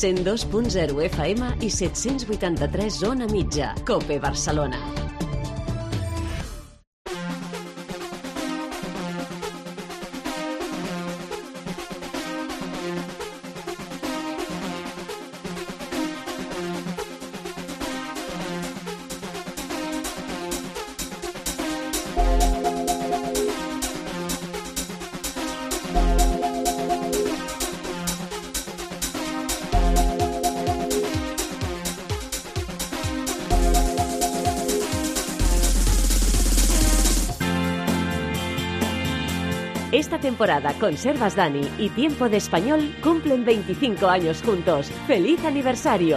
102.0 FM i 783 Zona Mitja. COPE Barcelona. Esta temporada Conservas Dani y Tiempo de Español cumplen 25 años juntos. ¡Feliz aniversario!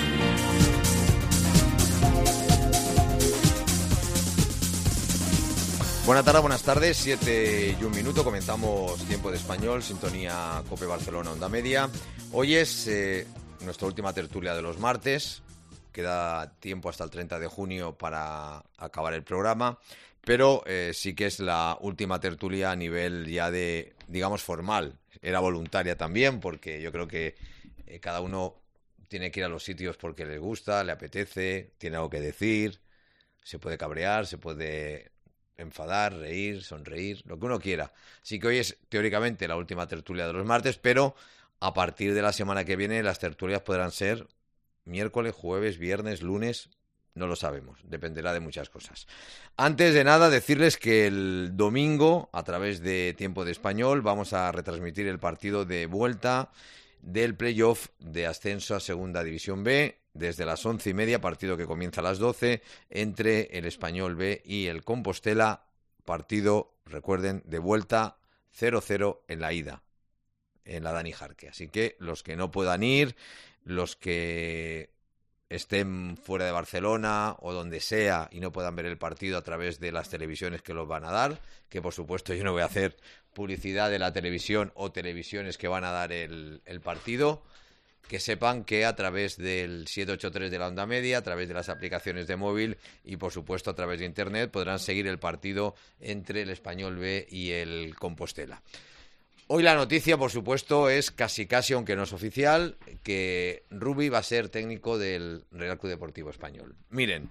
Buenas tardes, buenas tardes, 7 y 1 minuto, comenzamos Tiempo de Español, sintonía COPE Barcelona, Onda Media. Hoy es nuestra última tertulia de los martes, queda tiempo hasta el 30 de junio para acabar el programa, pero sí que es la última tertulia a nivel ya de, digamos, formal. Era voluntaria también, porque yo creo que cada uno tiene que ir a los sitios porque le gusta, le apetece, tiene algo que decir, se puede cabrear, se puede enfadar, reír, sonreír, lo que uno quiera. Así que hoy es teóricamente la última tertulia de los martes, pero a partir de la semana que viene las tertulias podrán ser miércoles, jueves, viernes, lunes, no lo sabemos, dependerá de muchas cosas. Antes de nada, decirles que el domingo, a través de Tiempo de Español, vamos a retransmitir el partido de vuelta del playoff de ascenso a Segunda División B, desde las 11:30, partido que comienza a las 12, entre el Español B y el Compostela, partido, recuerden, de vuelta 0-0 en la ida, en la Dani Jarque. Así que los que no puedan ir, los que estén fuera de Barcelona o donde sea y no puedan ver el partido a través de las televisiones que los van a dar, que por supuesto yo no voy a hacer publicidad de la televisión o televisiones que van a dar el partido, que sepan que a través del 783 de la Onda Media, a través de las aplicaciones de móvil y por supuesto a través de internet podrán seguir el partido entre el Español B y el Compostela. Hoy la noticia, por supuesto, es casi, aunque no es oficial, que Rubi va a ser técnico del Real Club Deportivo Español. Miren,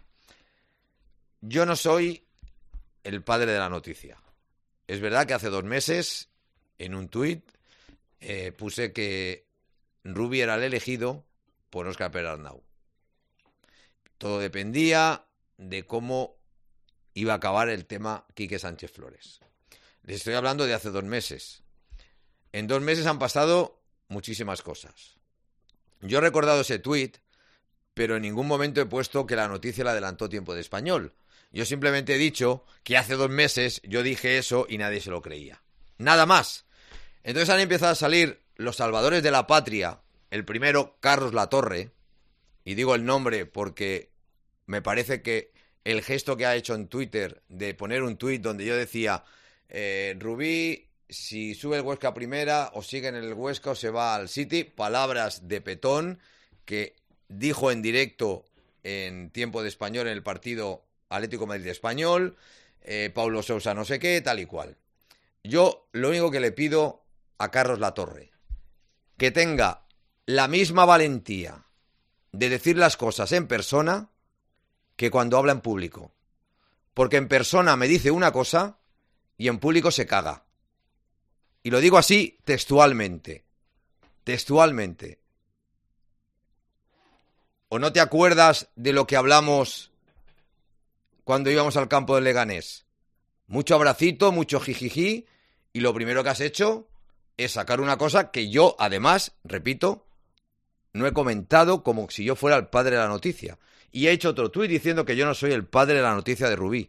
yo no soy el padre de la noticia. Es verdad que hace 2 meses, en un tuit, puse que Rubi era el elegido por Óscar Pérez Arnau. Todo dependía de cómo iba a acabar el tema Quique Sánchez Flores. Les estoy hablando de hace 2 meses. En 2 meses han pasado muchísimas cosas. Yo he recordado ese tuit, pero en ningún momento he puesto que la noticia la adelantó Tiempo de Español. Yo simplemente he dicho que hace 2 meses yo dije eso y nadie se lo creía. Nada más. Entonces han empezado a salir los salvadores de la patria. El primero, Carlos Latorre. Y digo el nombre porque me parece que el gesto que ha hecho en Twitter de poner un tuit donde yo decía Rubí, si sube el Huesca a primera, o sigue en el Huesca o se va al City. Palabras de Petón, que dijo en directo en Tiempo de Español en el partido Atlético Madrid-Español, Paulo Sousa no sé qué, tal y cual. Yo lo único que le pido a Carlos Latorre, que tenga la misma valentía de decir las cosas en persona que cuando habla en público. Porque en persona me dice una cosa y en público se caga. Y lo digo así textualmente. Textualmente. ¿O no te acuerdas de lo que hablamos cuando íbamos al campo del Leganés? Mucho abracito, mucho jijiji, y lo primero que has hecho es sacar una cosa que yo, además, repito, no he comentado como si yo fuera el padre de la noticia. Y he hecho otro tuit diciendo que yo no soy el padre de la noticia de Rubí.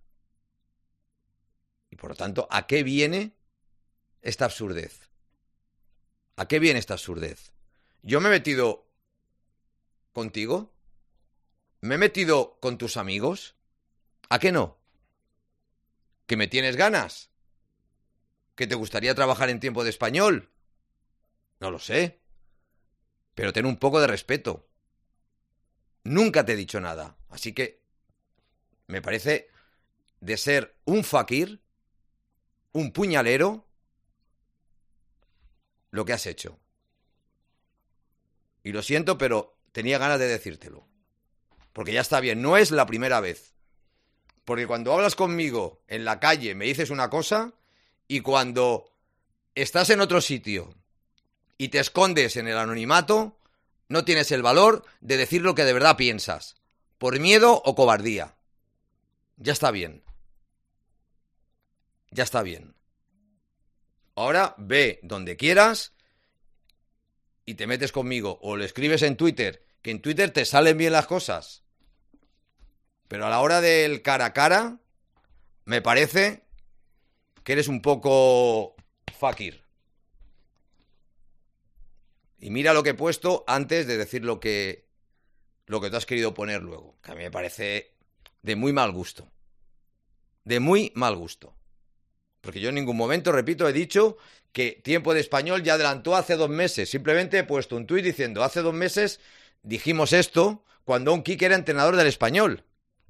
Y por lo tanto, ¿a qué viene esta absurdez? ¿A qué viene esta absurdez? Yo me he metido contigo, me he metido con tus amigos. ¿A qué no? ¿Que me tienes ganas? ¿Que te gustaría trabajar en Tiempo de Español? No lo sé. Pero ten un poco de respeto. Nunca te he dicho nada. Así que me parece de ser un fakir, un puñalero, lo que has hecho. Y lo siento, pero tenía ganas de decírtelo. Porque ya está bien, no es la primera vez. Porque cuando hablas conmigo en la calle me dices una cosa y cuando estás en otro sitio y te escondes en el anonimato, no tienes el valor de decir lo que de verdad piensas, por miedo o cobardía. Ya está bien. Ya está bien. Ahora ve donde quieras y te metes conmigo o le escribes en Twitter, que en Twitter te salen bien las cosas. Pero a la hora del cara a cara, me parece que eres un poco fakir. Y mira lo que he puesto antes de decir lo que tú has querido poner luego, que a mí me parece de muy mal gusto. De muy mal gusto. Porque yo en ningún momento, repito, he dicho que Tiempo de Español ya adelantó hace 2 meses. Simplemente he puesto un tuit diciendo, hace 2 meses dijimos esto cuando un Quique era entrenador del Español.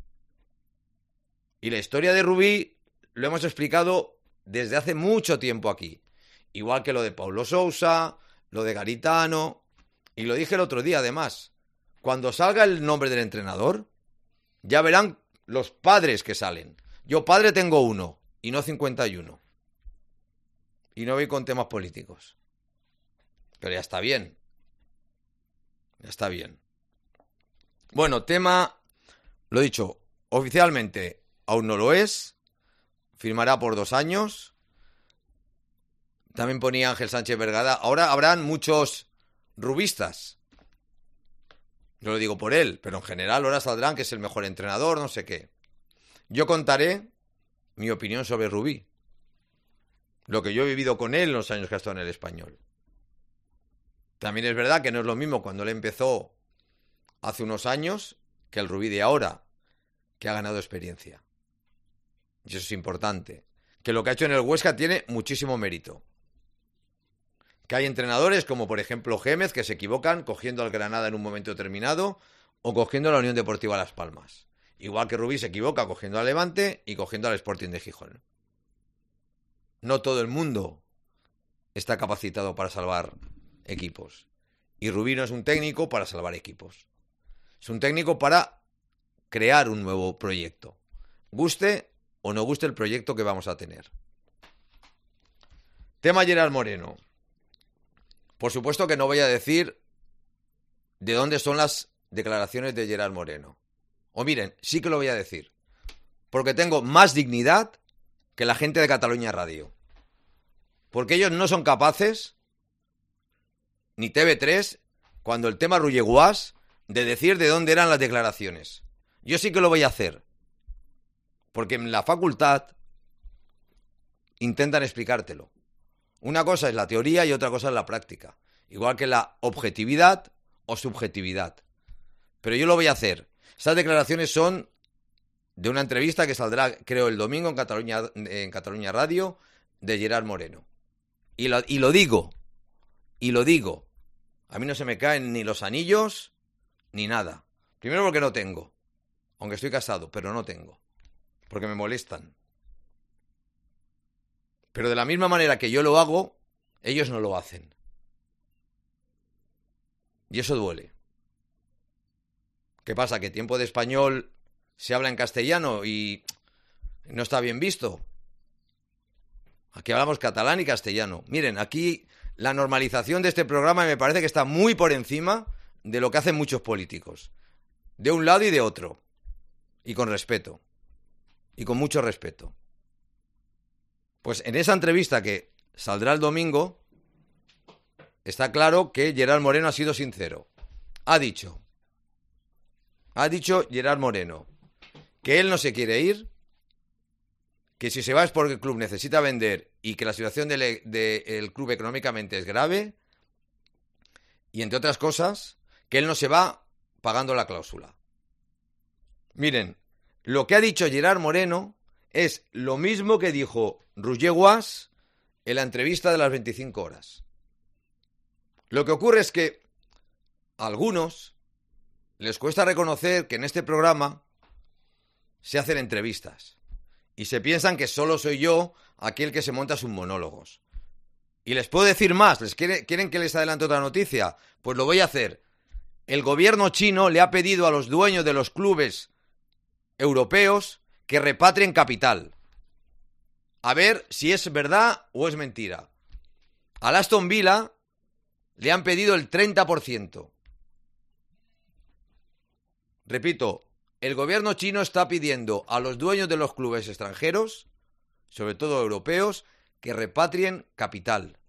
Y la historia de Rubí lo hemos explicado desde hace mucho tiempo aquí. Igual que lo de Paulo Sousa, lo de Garitano. Y lo dije el otro día, además. Cuando salga el nombre del entrenador, ya verán los padres que salen. Yo padre tengo 1 y no 51. Y no voy con temas políticos. Pero ya está bien. Ya está bien. Bueno, tema, lo dicho, oficialmente aún no lo es. Firmará por 2 años. También ponía Ángel Sánchez Vergada. Ahora habrán muchos rubistas. Yo lo digo por él, pero en general ahora saldrán que es el mejor entrenador, no sé qué. Yo contaré mi opinión sobre Rubí. Lo que yo he vivido con él en los años que ha estado en el Español. También es verdad que no es lo mismo cuando él empezó hace unos años que el Rubí de ahora, que ha ganado experiencia. Y eso es importante. Que lo que ha hecho en el Huesca tiene muchísimo mérito. Que hay entrenadores como por ejemplo Gémez que se equivocan cogiendo al Granada en un momento determinado o cogiendo a la Unión Deportiva Las Palmas. Igual que Rubí se equivoca cogiendo al Levante y cogiendo al Sporting de Gijón. No todo el mundo está capacitado para salvar equipos. Y Rubí no es un técnico para salvar equipos. Es un técnico para crear un nuevo proyecto. Guste o no guste el proyecto que vamos a tener. Tema Gerard Moreno. Por supuesto que no voy a decir de dónde son las declaraciones de Gerard Moreno. O miren, sí que lo voy a decir. Porque tengo más dignidad que la gente de Cataluña Radio. Porque ellos no son capaces, ni TV3, cuando el tema Rulleguas, de decir de dónde eran las declaraciones. Yo sí que lo voy a hacer. Porque en la facultad intentan explicártelo. Una cosa es la teoría y otra cosa es la práctica. Igual que la objetividad o subjetividad. Pero yo lo voy a hacer. Estas declaraciones son de una entrevista que saldrá, creo, el domingo en Cataluña Radio, de Gerard Moreno. Y lo digo. A mí no se me caen ni los anillos ni nada. Primero porque no tengo. Aunque estoy casado, pero no tengo. Porque me molestan. Pero de la misma manera que yo lo hago, ellos no lo hacen. Y eso duele. ¿Qué pasa? ¿Que Tiempo de Español se habla en castellano y no está bien visto? Aquí hablamos catalán y castellano. Miren, aquí la normalización de este programa me parece que está muy por encima de lo que hacen muchos políticos. De un lado y de otro. Y con respeto. Y con mucho respeto. Pues en esa entrevista que saldrá el domingo, está claro que Gerard Moreno ha sido sincero. Ha dicho Gerard Moreno que él no se quiere ir, que si se va es porque el club necesita vender y que la situación del club económicamente es grave, y entre otras cosas, que él no se va pagando la cláusula. Miren, lo que ha dicho Gerard Moreno es lo mismo que dijo Rulleguas en la entrevista de las 25 horas. Lo que ocurre es que a algunos les cuesta reconocer que en este programa se hacen entrevistas y se piensan que solo soy yo aquel que se monta sus monólogos. Y les puedo decir más, ¿quieren que les adelante otra noticia? Pues lo voy a hacer. el gobierno chino le ha pedido a los dueños de los clubes europeos que repatrien capital. A ver si es verdad o es mentira. Al Aston Villa le han pedido el 30%. Repito, el gobierno chino está pidiendo a los dueños de los clubes extranjeros, sobre todo europeos, que repatrien capital.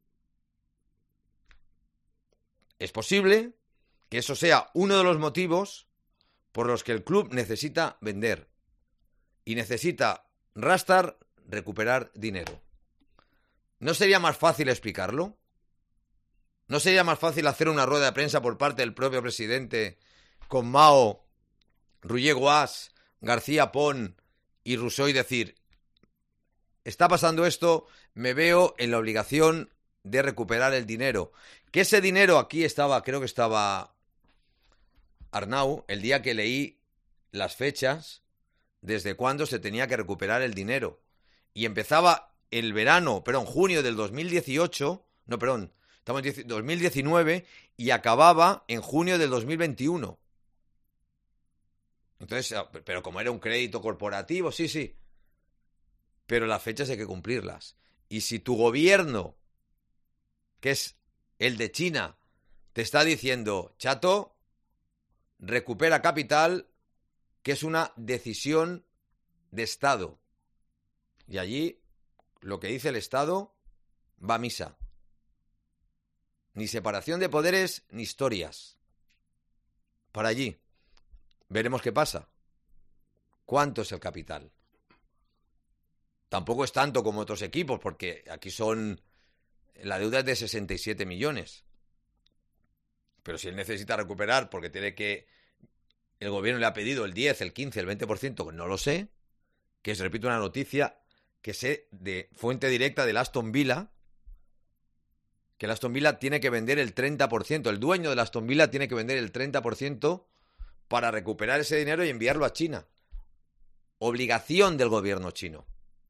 Es posible que eso sea uno de los motivos por los que el club necesita vender y necesita recuperar dinero. ¿No sería más fácil explicarlo? ¿No sería más fácil hacer una rueda de prensa por parte del propio presidente con Mao, Roger Guas, García Pons y Rousseau y decir: está pasando esto, me veo en la obligación de recuperar el dinero? Que ese dinero, aquí estaba, creo que estaba Arnau, el día que leí las fechas, desde cuándo se tenía que recuperar el dinero. Y empezaba el verano, junio del 2018, estamos en 2019, y acababa en junio del 2021. Entonces, pero como era un crédito corporativo, sí. Pero las fechas hay que cumplirlas. Y si tu gobierno, que es el de China, te está diciendo: chato, recupera capital, que es una decisión de Estado. Y allí lo que dice el Estado va a misa. Ni separación de poderes, ni historias. Para allí. Veremos qué pasa. ¿Cuánto es el capital? Tampoco es tanto como otros equipos, porque aquí la deuda es de 67 millones. Pero si él necesita recuperar porque el gobierno le ha pedido el 10, el 15, el 20%, no lo sé, que es, repito, una noticia que sé de fuente directa del Aston Villa, que el Aston Villa tiene que vender el 30%, el dueño del Aston Villa tiene que vender el 30% para recuperar ese dinero y enviarlo a China. Obligación del gobierno chino.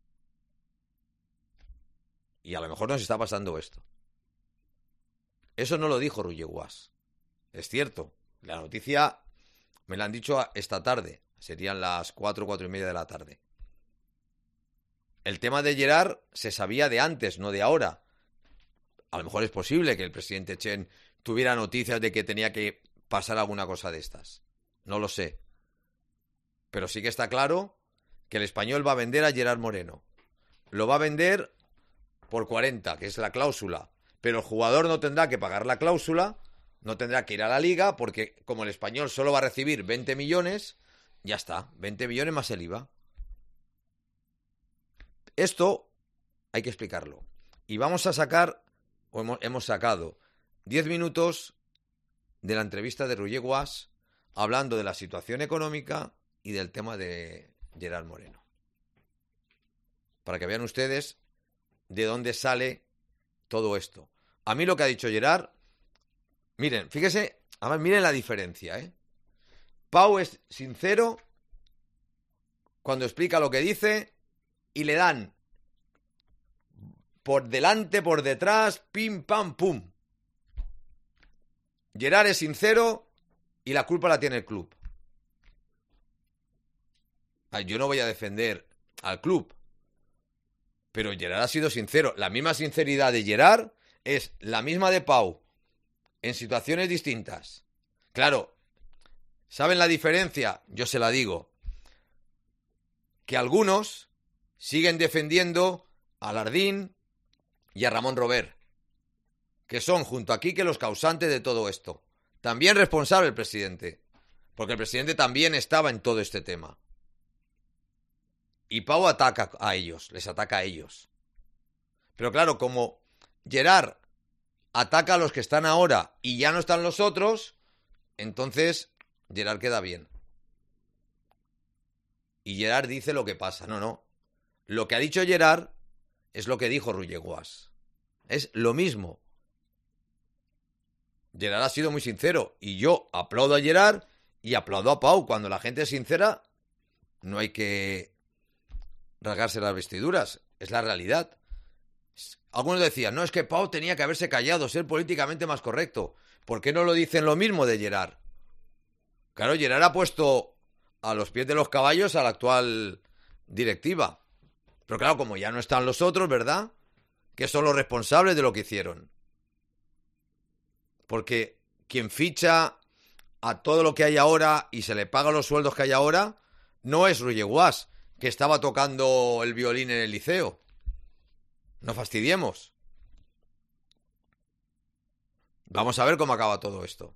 Y a lo mejor nos está pasando esto. Eso no lo dijo Roger Guas. Es cierto. La noticia me la han dicho esta tarde. Serían las 4:30 de la tarde. El tema de Gerard se sabía de antes, no de ahora. A lo mejor es posible que el presidente Chen tuviera noticias de que tenía que pasar alguna cosa de estas. No lo sé. Pero sí que está claro que el Español va a vender a Gerard Moreno. Lo va a vender por 40, que es la cláusula. Pero el jugador no tendrá que pagar la cláusula, no tendrá que ir a la liga, porque como el Español solo va a recibir 20 millones, ya está, 20 millones más el IVA. Esto hay que explicarlo. Y vamos a sacar, hemos sacado 10 minutos de la entrevista de Roger Guas hablando de la situación económica y del tema de Gerard Moreno. Para que vean ustedes de dónde sale todo esto. A mí lo que ha dicho Gerard, miren, fíjese, además miren la diferencia, ¿eh? Pau es sincero cuando explica lo que dice y le dan por delante, por detrás, pim, pam, pum. Gerard es sincero y la culpa la tiene el club. Yo no voy a defender al club, pero Gerard ha sido sincero. La misma sinceridad de Gerard es la misma de Pau, en situaciones distintas. Claro, ¿saben la diferencia? Yo se la digo. Que algunos siguen defendiendo a Lardín y a Ramón Robert, que son junto a Quique los causantes de todo esto. También responsable el presidente, porque el presidente también estaba en todo este tema. Y Pau ataca a ellos, les ataca a ellos. Pero claro, como Gerard ataca a los que están ahora y ya no están los otros, entonces Gerard queda bien. Y Gerard dice lo que pasa. No. Lo que ha dicho Gerard es lo que dijo Roger Guas. Es lo mismo. Gerard ha sido muy sincero y yo aplaudo a Gerard y aplaudo a Pau. Cuando la gente es sincera, no hay que rasgarse las vestiduras. Es la realidad. Algunos decían, no, es que Pau tenía que haberse callado, ser políticamente más correcto. ¿por qué no lo dicen lo mismo de Gerard? Claro, Gerard ha puesto a los pies de los caballos a la actual directiva. Pero claro, como ya no están los otros, ¿verdad? Que son los responsables de lo que hicieron. Porque quien ficha a todo lo que hay ahora y se le paga los sueldos que hay ahora no es Ruyeguas, que estaba tocando el violín en el liceo. No fastidiemos. Vamos a ver cómo acaba todo esto.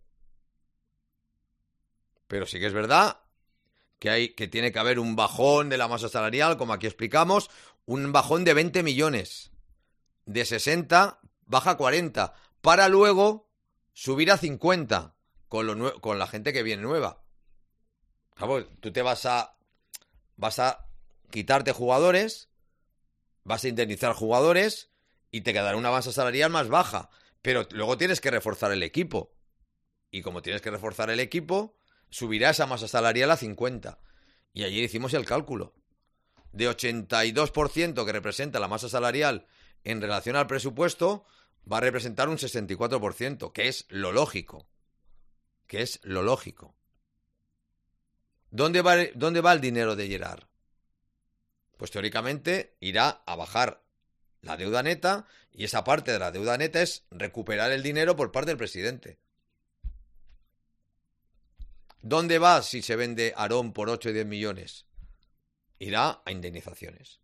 Pero sí que es verdad que tiene que haber un bajón de la masa salarial, como aquí explicamos, un bajón de 20 millones. De 60 baja a 40, para luego subir a 50 con la gente que viene nueva. Claro, tú te vas a quitarte jugadores, vas a indemnizar jugadores y te quedará una masa salarial más baja. Pero luego tienes que reforzar el equipo. Y como tienes que reforzar el equipo, subirá esa masa salarial a 50. Y ayer hicimos el cálculo. De 82% que representa la masa salarial en relación al presupuesto, va a representar un 64%, que es lo lógico. ¿Dónde va el dinero de Gerard? Pues teóricamente irá a bajar la deuda neta, y esa parte de la deuda neta es recuperar el dinero por parte del presidente. ¿Dónde va si se vende Aarón por 8 y 10 millones? Irá a indemnizaciones.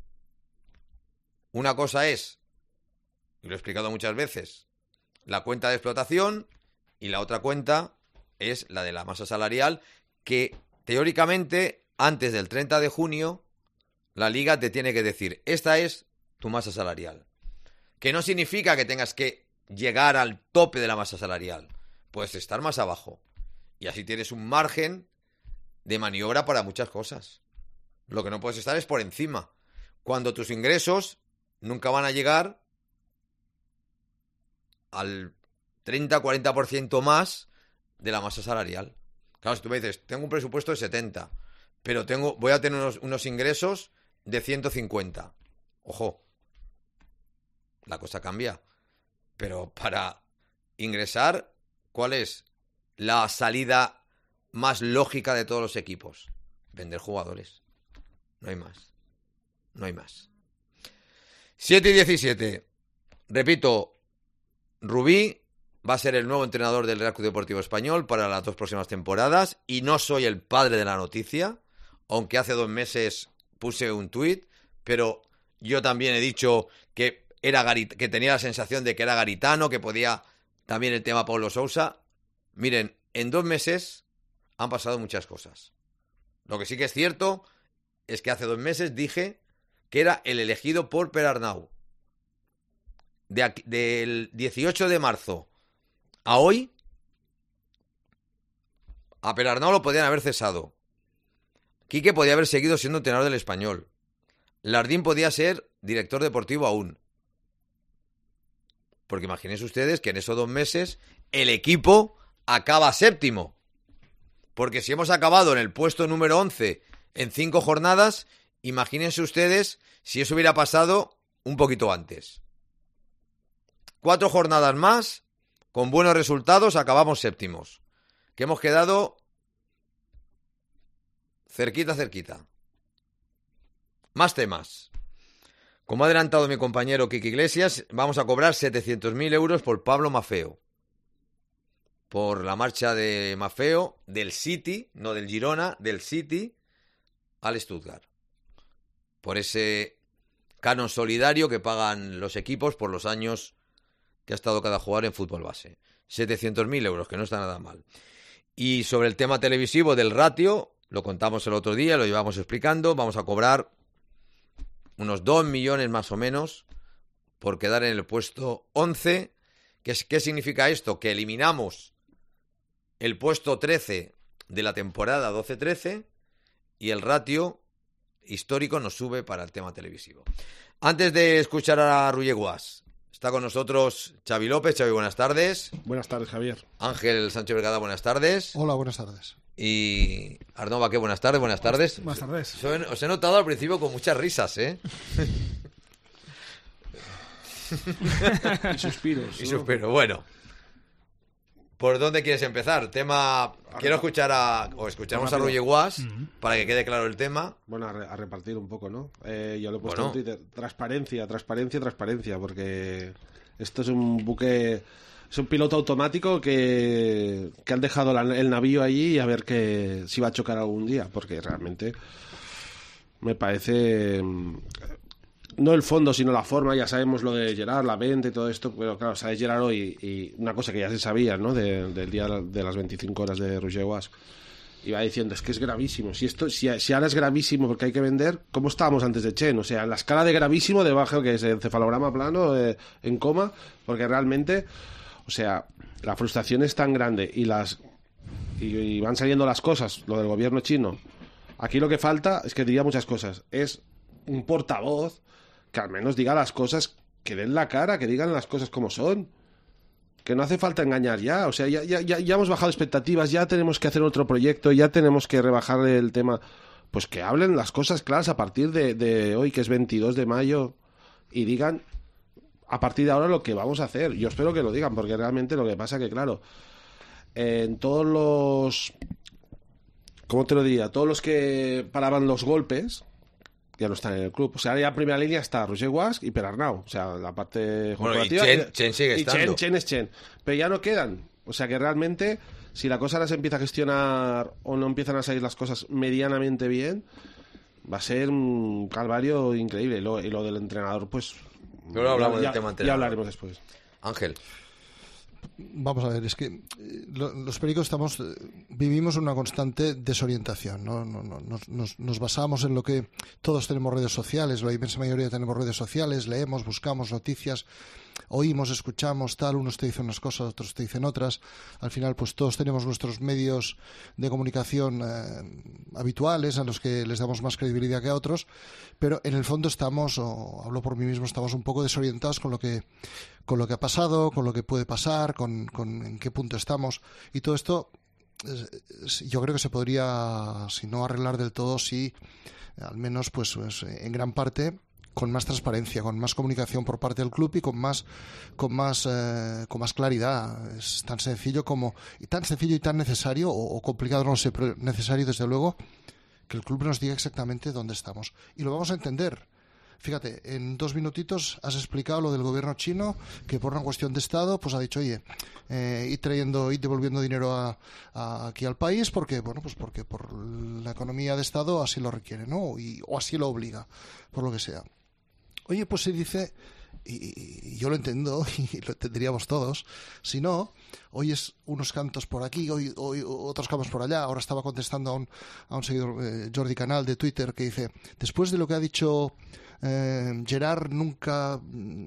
Una cosa es, y lo he explicado muchas veces, la cuenta de explotación, y la otra cuenta es la de la masa salarial, que teóricamente antes del 30 de junio la Liga te tiene que decir, esta es tu masa salarial. Que no significa que tengas que llegar al tope de la masa salarial. Puedes estar más abajo. Y así tienes un margen de maniobra para muchas cosas. Lo que no puedes estar es por encima. Cuando tus ingresos nunca van a llegar al 30-40% más de la masa salarial. Claro, si tú me dices, tengo un presupuesto de 70, pero voy a tener unos ingresos de 150. Ojo, la cosa cambia. Pero para ingresar, ¿cuál es la salida más lógica de todos los equipos? Vender jugadores. No hay más. 7 y 17. Repito, Rubí va a ser el nuevo entrenador del Real Club Deportivo Español para las 2 próximas temporadas, y no soy el padre de la noticia, aunque hace 2 meses puse un tuit, pero yo también he dicho que tenía la sensación de que era Garitano, que podía también el tema Paulo Sousa. Miren, en 2 meses han pasado muchas cosas. Lo que sí que es cierto es que hace 2 meses dije que era el elegido por Perarnau. Del 18 de marzo a hoy, a Perarnau lo podían haber cesado. Quique podía haber seguido siendo entrenador del Español. Lardín podía ser director deportivo aún. Porque imagínense ustedes que en esos 2 meses el equipo acaba séptimo. Porque si hemos acabado en el puesto número 11 en 5 jornadas, imagínense ustedes si eso hubiera pasado un poquito antes. 4 jornadas más, con buenos resultados, acabamos séptimos. Que hemos quedado cerquita. Más temas. Como ha adelantado mi compañero Quique Iglesias, vamos a cobrar 700.000 euros por Pablo Maffeo. Por la marcha de Maffeo del City, no del Girona, del City al Stuttgart. Por ese canon solidario que pagan los equipos por los años que ha estado cada jugador en fútbol base. 700.000 euros, que no está nada mal. Y sobre el tema televisivo del ratio, lo contamos el otro día, lo llevamos explicando, vamos a cobrar unos 2 millones más o menos por quedar en el puesto 11. ¿Qué significa esto? Que eliminamos el puesto 13 de la temporada 12-13 y el ratio histórico nos sube para el tema televisivo. Antes de escuchar a Ruyeguas, está con nosotros Xavi López. Xavi, buenas tardes. Buenas tardes, Javier. Ángel Sánchez Vergada, buenas tardes. Hola, buenas tardes. Y Arnaud Baqué, buenas tardes. Buenas tardes. Buenas tardes. Os he notado al principio con muchas risas, ¿eh? Y suspiros. Y suspiro, bueno. ¿Por dónde quieres empezar? Quiero escuchamos a Roger Guas para que quede claro el tema. Bueno, a repartir un poco, ¿no? Yo lo he puesto en Twitter. Transparencia, porque esto es un buque, es un piloto automático que han dejado el navío allí y a ver si va a chocar algún día, porque realmente me parece... No el fondo, sino la forma. Ya sabemos lo de Gerard, la venta y todo esto, pero claro, sabes Gerard hoy y una cosa que ya se sabía, ¿no? Del día de las 25 horas de Roger Guas. Iba diciendo, es que es gravísimo. Si ahora es gravísimo porque hay que vender, ¿cómo estábamos antes de Chen? O sea, en la escala de gravísimo, debajo que es encefalograma plano, en coma, porque realmente, o sea, la frustración es tan grande y van saliendo las cosas, lo del gobierno chino. Aquí lo que falta es que diga muchas cosas. Es un portavoz que al menos diga las cosas, que den la cara, que digan las cosas como son. Que no hace falta engañar ya. O sea, ya hemos bajado expectativas, ya tenemos que hacer otro proyecto, ya tenemos que rebajar el tema. Pues que hablen las cosas claras a partir de hoy, que es 22 de mayo, y digan a partir de ahora lo que vamos a hacer. Yo espero que lo digan, porque realmente lo que pasa que, claro, en todos los... ¿Cómo te lo diría? Todos los que paraban los golpes... ya no están en el club. O sea, ahora ya en primera línea está Roger Guas y Per Arnau. O sea, la parte corporativa. Y Chen sigue estando. Chen es Chen. Pero ya no quedan. O sea, que realmente, si la cosa ahora se empieza a gestionar o no empiezan a salir las cosas medianamente bien, va a ser un calvario increíble. Y lo del entrenador, pues... Luego hablamos del tema entrenador. Ya hablaremos después. Ángel. Vamos a ver, es que los pericos vivimos una constante desorientación, ¿no? Nos basamos en lo que todos tenemos redes sociales, la inmensa mayoría tenemos redes sociales, leemos, buscamos noticias, oímos, escuchamos, tal, unos te dicen unas cosas, otros te dicen otras. Al final, pues todos tenemos nuestros medios de comunicación habituales, a los que les damos más credibilidad que a otros, pero en el fondo estamos, o hablo por mí mismo, estamos un poco desorientados con lo que ha pasado, con lo que puede pasar, con en qué punto estamos. Y todo esto yo creo que se podría, si no arreglar del todo, sí, al menos pues en gran parte con más transparencia, con más comunicación por parte del club y con más claridad. Es tan sencillo y tan necesario, o complicado no sé, pero necesario desde luego, que el club nos diga exactamente dónde estamos. Y lo vamos a entender. Fíjate, en 2 minutitos has explicado lo del gobierno chino, que por una cuestión de Estado pues ha dicho, oye, ir devolviendo dinero aquí al país porque por la economía de Estado así lo requiere, ¿no? O así lo obliga, por lo que sea. Oye, pues se dice, y yo lo entiendo, y lo entenderíamos todos, si no, oyes unos cantos por aquí, hoy otros cantos por allá. Ahora estaba contestando a un seguidor, Jordi Canal, de Twitter, que dice, después de lo que ha dicho Gerard, nunca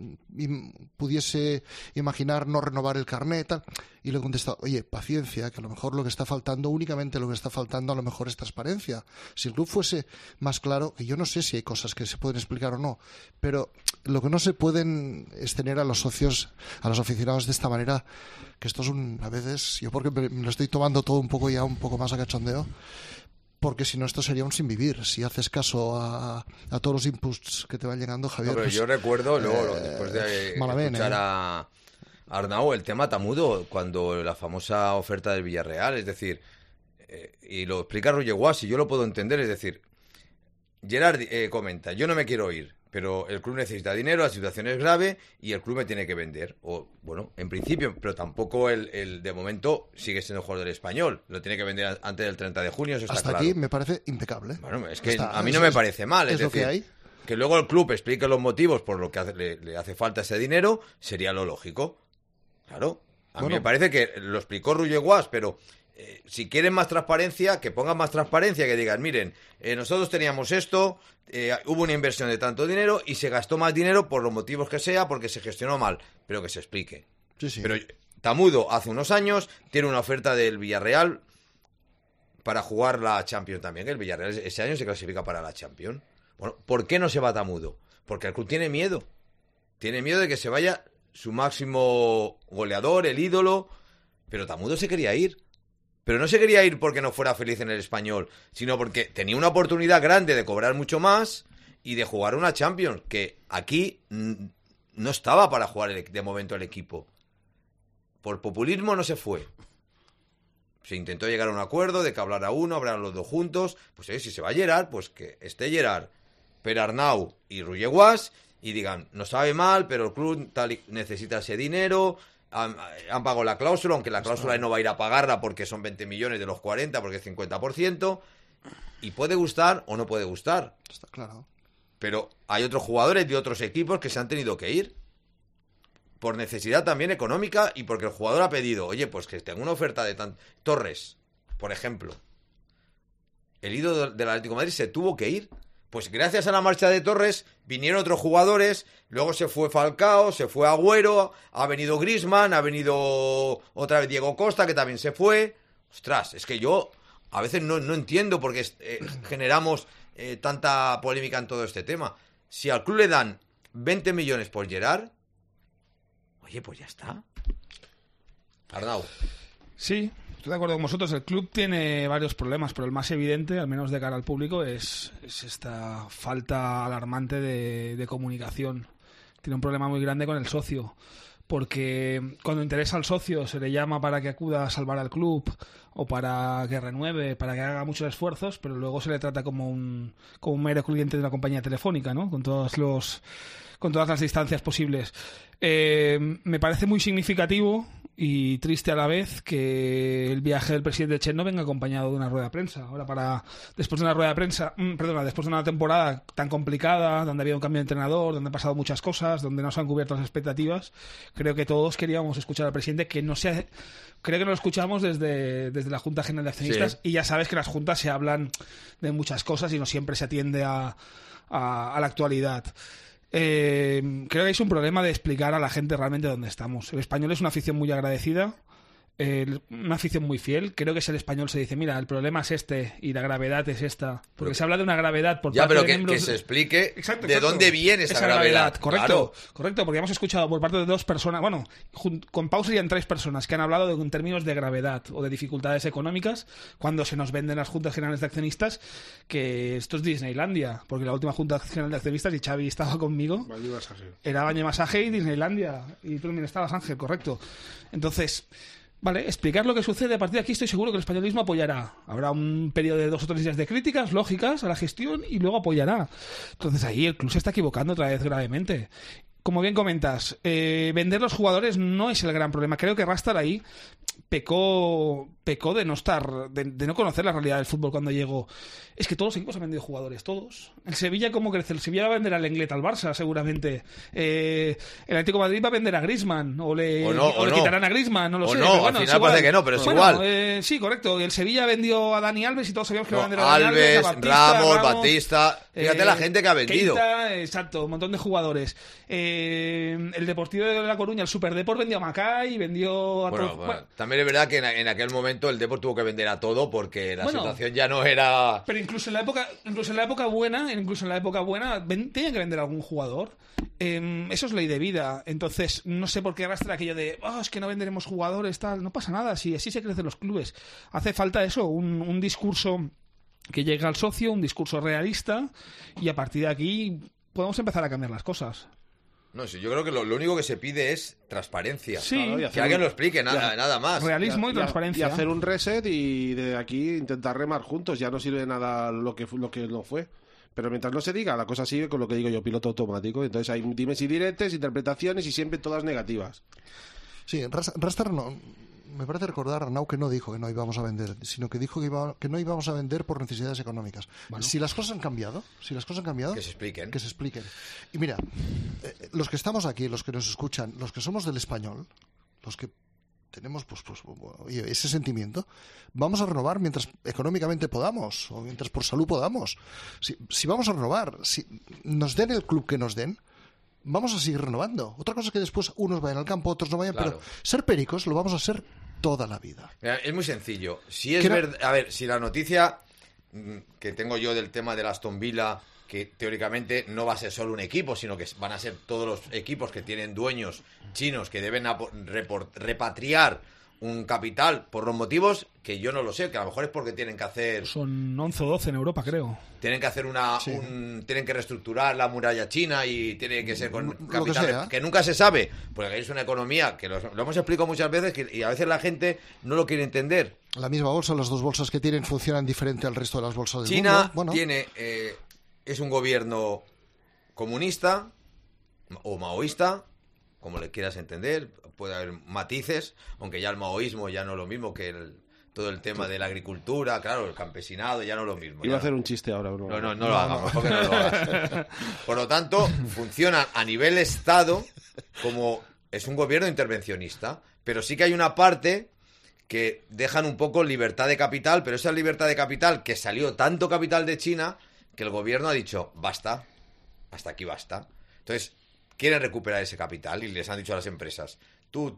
pudiese imaginar no renovar el carnet, tal. Y le he contestado, oye, paciencia, que a lo mejor únicamente lo que está faltando a lo mejor es transparencia. Si el club fuese más claro, que yo no sé si hay cosas que se pueden explicar o no, pero lo que no se pueden es tener a los socios, a los aficionados de esta manera, que esto es a veces, yo porque me lo estoy tomando todo un poco más a cachondeo, porque si no esto sería un sin vivir. Si haces caso a todos los inputs que te van llegando, Javier... No, pero yo recuerdo luego, después de escuchar a Arnau, el tema Tamudo, cuando la famosa oferta del Villarreal, es decir, y lo explica Roger Guas, y yo lo puedo entender, es decir, Gerard comenta, yo no me quiero ir, pero el club necesita dinero, la situación es grave y el club me tiene que vender. O, bueno, en principio, pero tampoco el de momento sigue siendo jugador español. Lo tiene que vender antes del 30 de junio, eso está hasta claro. Aquí me parece impecable. Bueno, es que a mí no me parece mal. Es decir, lo que hay. Que luego el club explique los motivos por lo que le hace falta ese dinero, sería lo lógico. Claro. A mí me parece que lo explicó Roger Guas, pero... si quieren más transparencia, que pongan más transparencia, que digan, miren, nosotros teníamos esto, hubo una inversión de tanto dinero y se gastó más dinero por los motivos que sea, porque se gestionó mal, pero que se explique. Sí. Pero Tamudo hace unos años tiene una oferta del Villarreal para jugar la Champions también, que el Villarreal ese año se clasifica para la Champions. Bueno, ¿por qué no se va Tamudo? Porque el club tiene miedo de que se vaya su máximo goleador, el ídolo, pero Tamudo se quería ir. Pero no se quería ir porque no fuera feliz en el Español, sino porque tenía una oportunidad grande de cobrar mucho más y de jugar una Champions, que aquí no estaba para jugar de momento el equipo. por populismo no se fue. Se intentó llegar a un acuerdo de que hablara uno, hablaran los dos juntos. Pues si se va Gerard, pues que esté Gerard, Per Arnau y Roger Guas y digan, nos sabe mal, pero el club necesita ese dinero, han pagado la cláusula, aunque la cláusula no va a ir a pagarla porque son 20 millones de los 40, porque es 50%, y puede gustar o no puede gustar. Está claro. Pero hay otros jugadores de otros equipos que se han tenido que ir. Por necesidad también económica y porque el jugador ha pedido, oye, pues que tengo una oferta de Torres, por ejemplo. El ídolo del Atlético de Madrid se tuvo que ir. Pues gracias a la marcha de Torres vinieron otros jugadores, luego se fue Falcao, se fue Agüero, ha venido Griezmann, ha venido otra vez Diego Costa, que también se fue. Ostras, es que yo a veces no entiendo por qué generamos tanta polémica en todo este tema. Si al club le dan 20 millones por Gerard, oye, pues ya está. Arnau. Sí, estoy de acuerdo con vosotros. El club tiene varios problemas, pero el más evidente, al menos de cara al público, es esta falta alarmante de comunicación. Tiene un problema muy grande con el socio, porque cuando interesa al socio se le llama para que acuda a salvar al club o para que renueve, para que haga muchos esfuerzos, pero luego se le trata como un mero cliente de una compañía telefónica, ¿no? Con todas las distancias posibles. Me parece muy significativo y triste a la vez que el viaje del presidente Chen no venga acompañado de una rueda de prensa. Ahora después de una rueda de prensa, después de una temporada tan complicada, donde ha habido un cambio de entrenador, donde han pasado muchas cosas, donde no se han cubierto las expectativas, creo que todos queríamos escuchar al presidente, creo que no lo escuchamos desde la Junta General de Accionistas, sí. Y ya sabes que en las juntas se hablan de muchas cosas y no siempre se atiende a la actualidad. Creo que es un problema de explicar a la gente realmente dónde estamos. El Español es una afición muy agradecida, una afición muy fiel. Creo que si el Español se dice, mira, el problema es este y la gravedad es esta, porque se habla de una gravedad por parte de miembros... que se explique de dónde viene esa gravedad. Correcto, claro. Correcto, porque hemos escuchado por parte de dos personas, con Pau serían 3 personas que han hablado en términos de gravedad o de dificultades económicas cuando se nos venden las juntas generales de accionistas que esto es Disneylandia, porque la última junta general de accionistas, y Xavi estaba conmigo, era baño y masaje y Disneylandia, y tú también estabas, Ángel, correcto. Entonces... Vale, explicar lo que sucede. A partir de aquí estoy seguro que el españolismo apoyará. Habrá un periodo de 2 o 3 días de críticas lógicas a la gestión y luego apoyará. Entonces ahí el club se está equivocando otra vez gravemente. Como bien comentas, vender los jugadores no es el gran problema. Creo que Rastar ahí pecó de no estar, de no conocer la realidad del fútbol cuando llegó. Es que todos los equipos han vendido jugadores, todos. El Sevilla, ¿cómo crece? El Sevilla va a vender al Lenglet al Barça, seguramente. El Atlético de Madrid va a vender a Griezmann, o le quitarán a Griezmann, no lo sé. No, al final parece que no, pero es igual. Sí, correcto. El Sevilla vendió a Dani Alves y todos sabíamos que va a vender a Dani Alves, a Ramos, Batista. Fíjate la gente que ha vendido. Keita, exacto, un montón de jugadores. El Deportivo de La Coruña, el Superdeport vendió a Macay, vendió a bueno, también es verdad que en aquel momento el Deport tuvo que vender a todo porque la situación ya no era... Pero incluso en la época buena tenían que vender a algún jugador. Eso es ley de vida. Entonces no sé por qué arrastra aquello de es que no venderemos jugadores, tal. No pasa nada, si así se crecen los clubes. Hace falta eso, un discurso que llegue al socio, un discurso realista, y a partir de aquí podemos empezar a cambiar las cosas. No, sí, yo creo que lo único que se pide es transparencia. Sí. Claro, que alguien lo explique, nada más. Realismo y transparencia. Y hacer un reset y de aquí intentar remar juntos. Ya no sirve de nada lo que no fue. Pero mientras no se diga, la cosa sigue con lo que digo yo, piloto automático. Entonces hay dimes y diretes, interpretaciones y siempre todas negativas. Sí, Rastar no... Me parece recordar, Arnau, que no dijo que no íbamos a vender, sino que dijo que no íbamos a vender por necesidades económicas. Bueno. Si las cosas han cambiado, que se expliquen. Y mira, los que estamos aquí, los que nos escuchan, los que somos del Español, los que tenemos ese sentimiento, vamos a renovar mientras económicamente podamos, o mientras por salud podamos. Si vamos a renovar, si nos den el club que nos den, vamos a seguir renovando. Otra cosa es que después unos vayan al campo, otros no vayan, claro. Pero ser pericos lo vamos a ser toda la vida. Mira, es muy sencillo. Si es verdad, a ver, si la noticia que tengo yo del tema de Aston Villa, que teóricamente no va a ser solo un equipo, sino que van a ser todos los equipos que tienen dueños chinos que deben repatriar un capital por los motivos que yo no lo sé, que a lo mejor es porque tienen que hacer... Son 11 o 12 en Europa, creo. Tienen que hacer tienen que reestructurar la muralla china y tiene que ser con capital que nunca se sabe, porque es una economía que lo hemos explicado muchas veces y a veces la gente no lo quiere entender. La misma bolsa, las dos bolsas que tienen funcionan diferente al resto de las bolsas del China mundo. Bueno. tiene es un gobierno comunista o maoísta, como le quieras entender, puede haber matices, aunque ya el maoísmo ya no es lo mismo que todo el tema de la agricultura, claro, el campesinado ya no es lo mismo. Iba a hacer un chiste ahora, bro. No lo hagas, mejor que no lo hagas. Por lo tanto, funciona a nivel Estado como es un gobierno intervencionista, pero sí que hay una parte que dejan un poco libertad de capital, pero esa libertad de capital que salió tanto capital de China que el gobierno ha dicho, basta, hasta aquí basta. Entonces, quieren recuperar ese capital y les han dicho a las empresas, tú,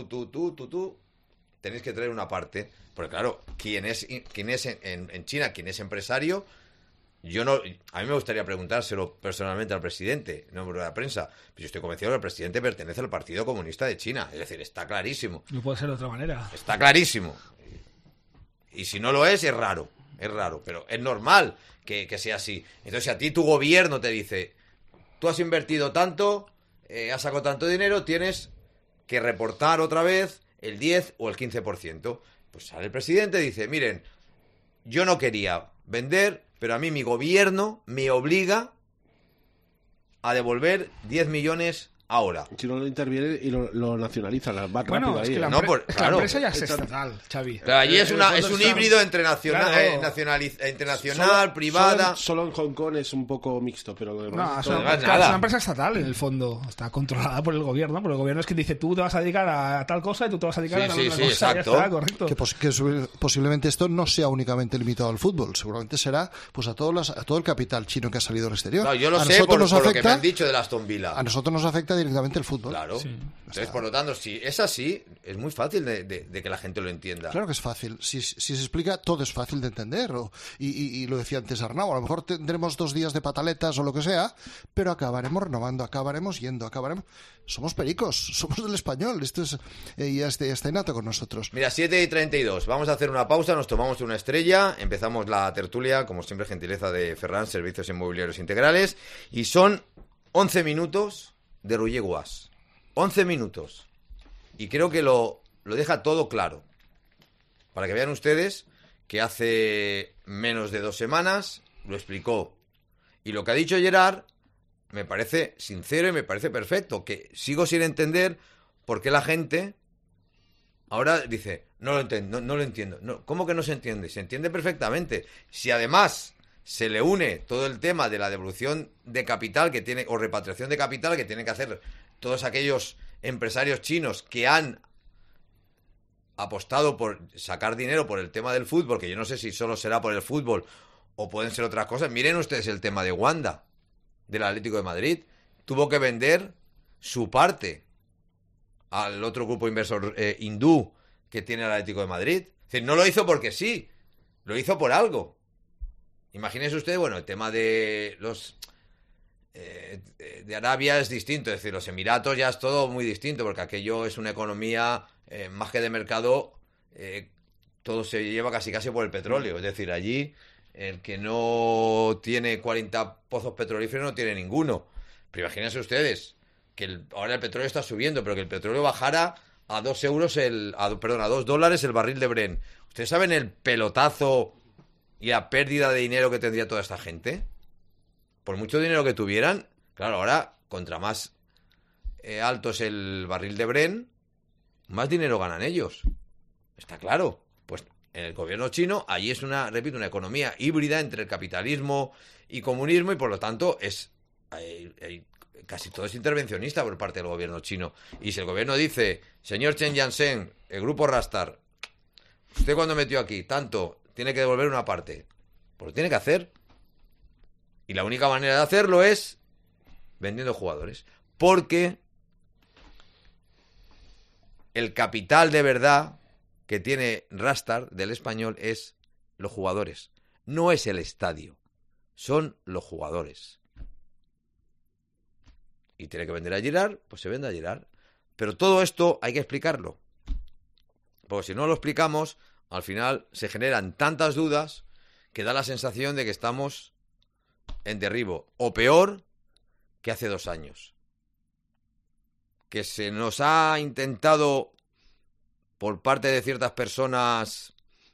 tenéis que traer una parte, porque claro, quien es en China, quien es empresario, a mí me gustaría preguntárselo personalmente al presidente, no por la prensa, pero yo estoy convencido que el presidente pertenece al Partido Comunista de China, es decir, está clarísimo. No puede ser de otra manera. Está clarísimo. Y si no lo es raro, pero es normal que sea así. Entonces, si a ti tu gobierno te dice, tú has invertido tanto, has sacado tanto dinero, tienes que reportar otra vez el 10 o el 15%. Pues sale el presidente y dice, miren, yo no quería vender, pero a mí mi gobierno me obliga a devolver 10 millones ahora. Si no lo interviene y lo nacionaliza, va bueno, rápido es ahí. que la empresa ya es estatal, Xavi. Pero allí es un híbrido entre internacional, privada. Solo en Hong Kong es un poco mixto, pero lo demás... Es una empresa estatal, en el fondo. Está controlada por el gobierno, pero el gobierno es quien dice, tú te vas a dedicar a tal cosa y tú te vas a dedicar a tal otra cosa. Exacto. Ya está, correcto. Que posiblemente esto no sea únicamente limitado al fútbol, seguramente será pues a todo el capital chino que ha salido al exterior. No, yo lo sé por lo que me han dicho de la Aston Villa. A nosotros nos afecta directamente el fútbol. Claro. Sí. Entonces, por lo tanto, si es así, es muy fácil de que la gente lo entienda. Claro que es fácil. Si se explica, todo es fácil de entender. Y lo decía antes Arnau, a lo mejor tendremos 2 días de pataletas o lo que sea, pero acabaremos renovando, acabaremos yendo, Somos pericos, somos del Español. Esto es ya está innato con nosotros. Mira, 7:32. Vamos a hacer una pausa, nos tomamos una estrella, empezamos la tertulia, como siempre, gentileza de Ferran, Servicios Inmobiliarios Integrales, y son 11 minutos de Roger Guas. 11 minutos. Y creo que lo deja todo claro. Para que vean ustedes que hace menos de 2 semanas lo explicó. Y lo que ha dicho Gerard me parece sincero y me parece perfecto. Que sigo sin entender por qué la gente ahora dice, no lo entiendo. No, ¿cómo que no se entiende? Se entiende perfectamente. Si además se le une todo el tema de la devolución de capital que tiene, o repatriación de capital que tienen que hacer todos aquellos empresarios chinos que han apostado por sacar dinero por el tema del fútbol, que yo no sé si solo será por el fútbol o pueden ser otras cosas. Miren ustedes el tema de Wanda, del Atlético de Madrid. Tuvo que vender su parte al otro grupo inversor hindú que tiene el Atlético de Madrid. Es decir, no lo hizo porque sí, lo hizo por algo. Imagínense ustedes, bueno, el tema de los de Arabia es distinto, es decir, los Emiratos ya es todo muy distinto, porque aquello es una economía más que de mercado, todo se lleva casi por el petróleo, es decir, allí el que no tiene 40 pozos petrolíferos no tiene ninguno. Pero imagínense ustedes que ahora el petróleo está subiendo, pero que el petróleo bajara a $2 el barril de Brent. ¿Ustedes saben el pelotazo y la pérdida de dinero que tendría toda esta gente? Por mucho dinero que tuvieran, claro, ahora, contra más alto es el barril de Brent, más dinero ganan ellos. Está claro. Pues en el gobierno chino, allí es una economía híbrida entre el capitalismo y comunismo, y por lo tanto casi todo es intervencionista por parte del gobierno chino. Y si el gobierno dice, señor Chen Jiansheng, el grupo Rastar, usted cuando metió aquí tanto, tiene que devolver una parte, pues lo tiene que hacer. Y la única manera de hacerlo es vendiendo jugadores. Porque el capital de verdad que tiene Rastar del Español es los jugadores. No es el estadio. Son los jugadores. Y tiene que vender a Girard, pues se vende a Girard. Pero todo esto hay que explicarlo. Porque si no lo explicamos, al final se generan tantas dudas que da la sensación de que estamos en derribo, o peor que hace 2 años. Que se nos ha intentado, por parte de ciertas personas,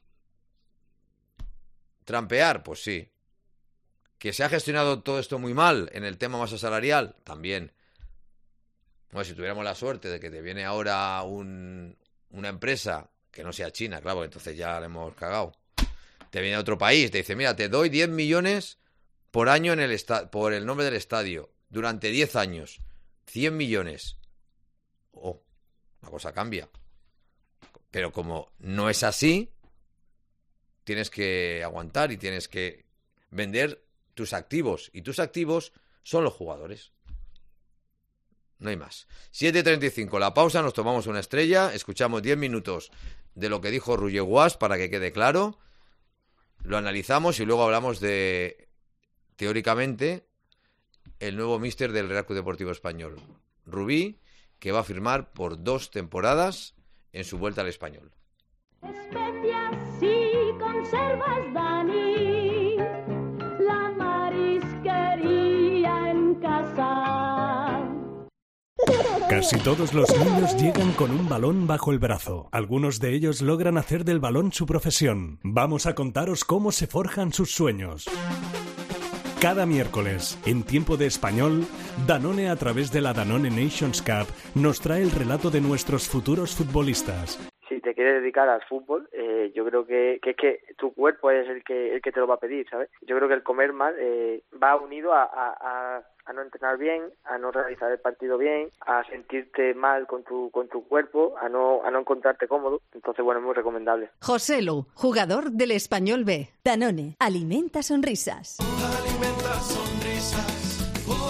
trampear, pues sí. Que se ha gestionado todo esto muy mal en el tema masa salarial, también. Bueno, si tuviéramos la suerte de que te viene ahora una empresa que no sea China, claro, entonces ya le hemos cagado. Te viene a otro país, te dice, mira, te doy 10 millones por año por el nombre del estadio, durante 10 años. 100 millones. Oh, la cosa cambia. Pero como no es así, tienes que aguantar y tienes que vender tus activos. Y tus activos son los jugadores. No hay más. 7:35, la pausa, nos tomamos una estrella, escuchamos 10 minutos de lo que dijo Roger Guas para que quede claro. Lo analizamos y luego hablamos de, teóricamente, el nuevo míster del Real Club Deportivo Español, Rubí, que va a firmar por 2 temporadas en su vuelta al Español. Especias y conservas, Dani, la marisquería en casa. Casi todos los niños llegan con un balón bajo el brazo. Algunos de ellos logran hacer del balón su profesión. Vamos a contaros cómo se forjan sus sueños. Cada miércoles, en Tiempo de Español, Danone, a través de la Danone Nations Cup, nos trae el relato de nuestros futuros futbolistas. Si te quieres dedicar al fútbol, yo creo que tu cuerpo es el que te lo va a pedir, ¿sabes? Yo creo que el comer mal va unido a no entrenar bien, a no realizar el partido bien, a sentirte mal con tu cuerpo, a no encontrarte cómodo. Entonces, bueno, es muy recomendable. José Lu, jugador del Español B. Danone, alimenta sonrisas. Alimenta sonrisas.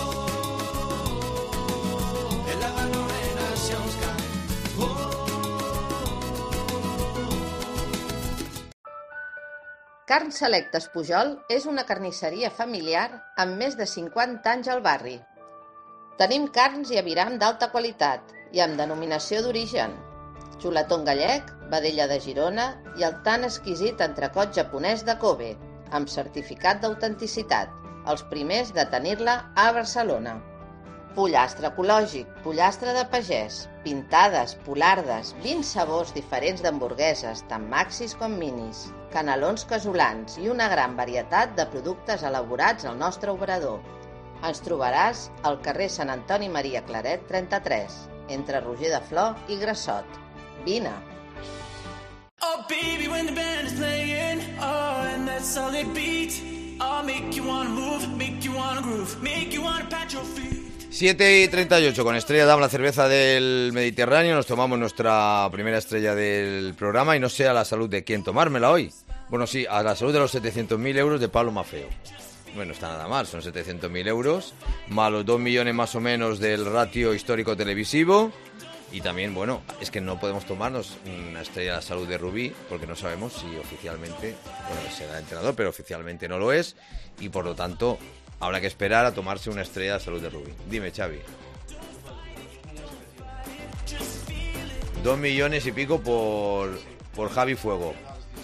En la Danone Nations Cup. Carn Selectes Pujol és una carnisseria familiar amb més de 50 anys al barri. Tenim carns i aviram d'alta qualitat i amb denominació d'origen. Xuletón gallec, vedella de Girona i el tan exquisit entrecot japonès de Kobe, amb certificat d'autenticitat, els primers de tenir-la a Barcelona. Pollastre ecològic, pollastre de pagès, pintades, polardes, 20 sabors diferents d'hamburgueses, tant maxis com minis, canelons casolans i una gran varietat de productes elaborats al nostre obrador. Ens trobaràs al carrer Sant Antoni Maria Claret 33, entre Roger de Flor i Grassot. Vine! Oh baby, when the band is playing, oh, and that solid beat, I'll make you wanna move, make you wanna groove, make you wanna pat your feet. 7:38, con Estrella Damm, la cerveza del Mediterráneo, nos tomamos nuestra primera estrella del programa y no sé a la salud de quién tomármela hoy. Bueno, sí, a la salud de los 700.000 euros de Pablo Maffeo. Bueno, está nada mal, son 700.000 euros, más los 2 millones más o menos del ratio histórico televisivo. Y también, bueno, es que no podemos tomarnos una estrella de la salud de Rubí, porque no sabemos si oficialmente, bueno, será entrenador, pero oficialmente no lo es, y por lo tanto habrá que esperar a tomarse una estrella de salud de Rubí. Dime, Xavi. 2 millones y pico por Javi Fuego.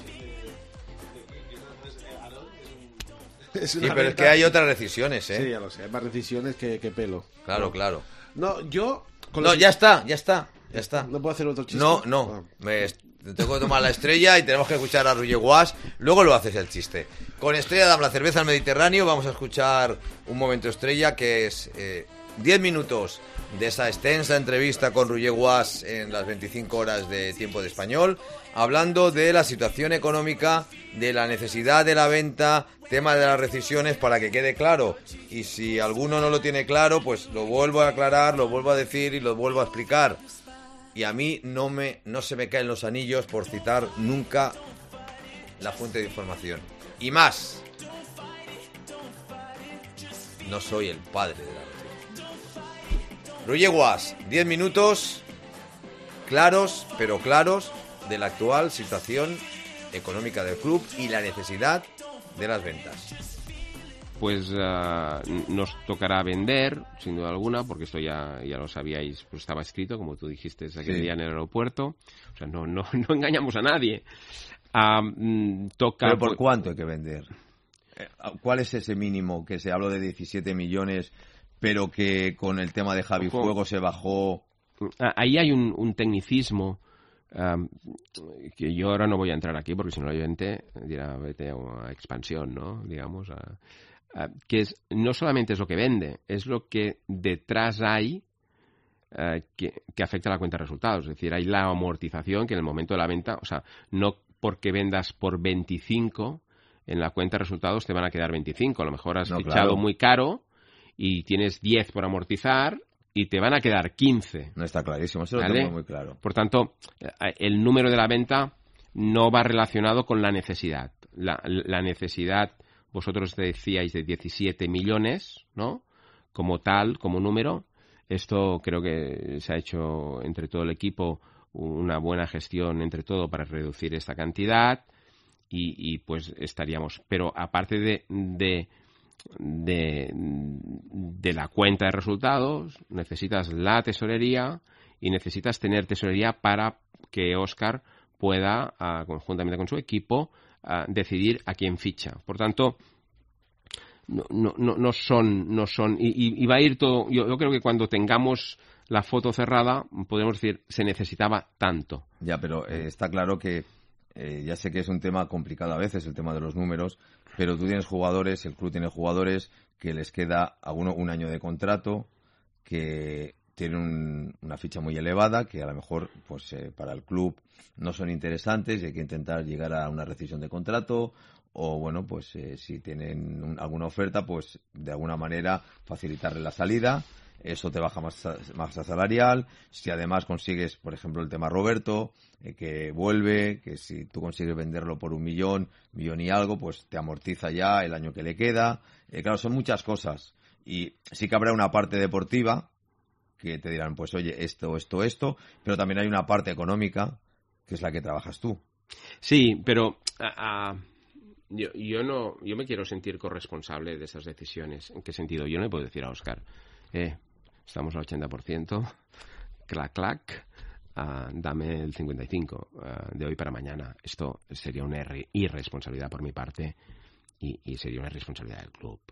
Sí, pero es que hay otras decisiones, ¿eh? Sí, ya lo sé, hay más decisiones que pelo. Claro, no. Claro. No, yo... No, ya está. ¿No puedo hacer otro chiste? No. Tengo que tomar la estrella y tenemos que escuchar a Roger Guas. Luego lo haces el chiste. Con Estrella Damm, la cerveza al Mediterráneo, vamos a escuchar un momento estrella que es 10 minutos de esa extensa entrevista con Roger Guas en las 25 horas de Tiempo de Español, hablando de la situación económica, de la necesidad de la venta, tema de las rescisiones, para que quede claro. Y si alguno no lo tiene claro, pues lo vuelvo a aclarar, lo vuelvo a decir y lo vuelvo a explicar. Y a mí no se me caen los anillos por citar nunca la fuente de información. Y más, no soy el padre de la noticia. Roger Guas, 10 minutos claros, pero claros, de la actual situación económica del club y la necesidad de las ventas. pues nos tocará vender, sin duda alguna, porque esto ya lo sabíais, pues estaba escrito, como tú dijiste aquel día en el aeropuerto. O sea, no engañamos a nadie. ¿Pero por cuánto hay que vender? ¿Cuál es ese mínimo? Que se habló de 17 millones, pero que con el tema de Javi Fuego se bajó. Ahí hay un tecnicismo que yo ahora no voy a entrar aquí, porque si no la gente dirá, vete a expansión, ¿no? Digamos, que no solamente es lo que vende, es lo que detrás hay que afecta a la cuenta de resultados. Es decir, hay la amortización que en el momento de la venta, o sea, no porque vendas por 25, en la cuenta de resultados te van a quedar 25. A lo mejor has fichado muy caro y tienes 10 por amortizar y te van a quedar 15. No, está clarísimo, eso lo tengo muy claro. Por tanto, el número de la venta no va relacionado con la necesidad. La necesidad, vosotros decíais de 17 millones, ¿no? Como tal, como número. Esto creo que se ha hecho entre todo el equipo una buena gestión entre todo para reducir esta cantidad y pues estaríamos. Pero aparte de la cuenta de resultados, necesitas la tesorería y necesitas tener tesorería para que Óscar pueda, conjuntamente con su equipo, decidir a quién ficha. Por tanto, no son y va a ir todo. Yo creo que cuando tengamos la foto cerrada podemos decir se necesitaba tanto. Ya, pero está claro que ya sé que es un tema complicado a veces el tema de los números, pero tú tienes jugadores, el club tiene jugadores que les queda a uno un año de contrato, que tienen una ficha muy elevada, que a lo mejor pues para el club no son interesantes y hay que intentar llegar a una rescisión de contrato. O bueno, pues si tienen alguna oferta, pues de alguna manera facilitarle la salida. Eso te baja masa salarial. Si además consigues, por ejemplo, el tema Roberto, que vuelve, que si tú consigues venderlo por 1 millón y algo, pues te amortiza ya el año que le queda. Claro, son muchas cosas. Y sí que habrá una parte deportiva que te dirán, pues oye, esto, pero también hay una parte económica que es la que trabajas tú. Sí, pero yo me quiero sentir corresponsable de esas decisiones. ¿En qué sentido? Yo no le puedo decir a Óscar, estamos al 80%, clac, dame el 55% de hoy para mañana. Esto sería una irresponsabilidad por mi parte y sería una irresponsabilidad del club.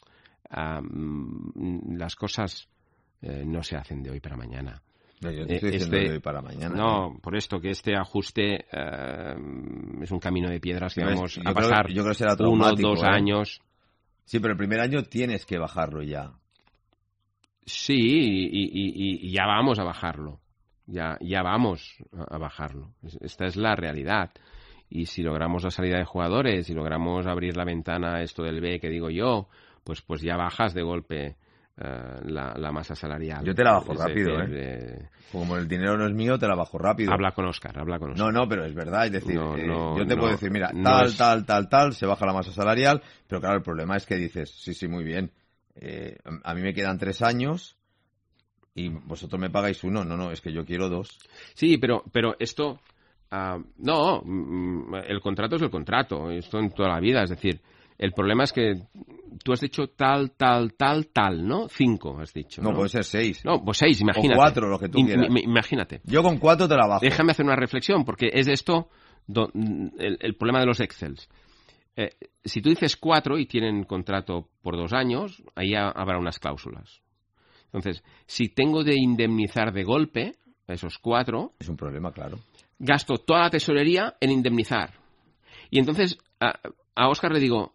Las cosas no se hacen de hoy para mañana. No, yo te estoy diciendo de hoy para mañana. No, por esto, que este ajuste es un camino de piedras que vamos a pasar yo creo que será 1 o 2 años. Sí, pero el primer año tienes que bajarlo ya. Sí, y ya vamos a bajarlo. Ya vamos a bajarlo. Esta es la realidad. Y si logramos la salida de jugadores, si logramos abrir la ventana a esto del B que digo yo, pues ya bajas de golpe la masa salarial. Yo te la bajo rápido, como el dinero no es mío, te la bajo rápido. Habla con Óscar. No, pero es verdad, es decir, yo te puedo decir, mira, tal, se baja la masa salarial, pero claro, el problema es que dices, sí, muy bien, a mí me quedan 3 años y vosotros me pagáis 1, no, es que yo quiero 2. Sí, pero esto, no, el contrato es el contrato, esto en toda la vida, es decir, el problema es que tú has dicho tal, ¿no? 5 has dicho, ¿no? No, puede ser 6. No, pues 6, imagínate. O 4, lo que tú quieras. Imagínate. Yo con 4 te la bajo. Déjame hacer una reflexión, porque es esto el problema de los Excels. Si tú dices 4 y tienen contrato por 2 años, ahí habrá unas cláusulas. Entonces, si tengo de indemnizar de golpe a esos 4... Es un problema, claro. Gasto toda la tesorería en indemnizar. Y entonces a Óscar le digo...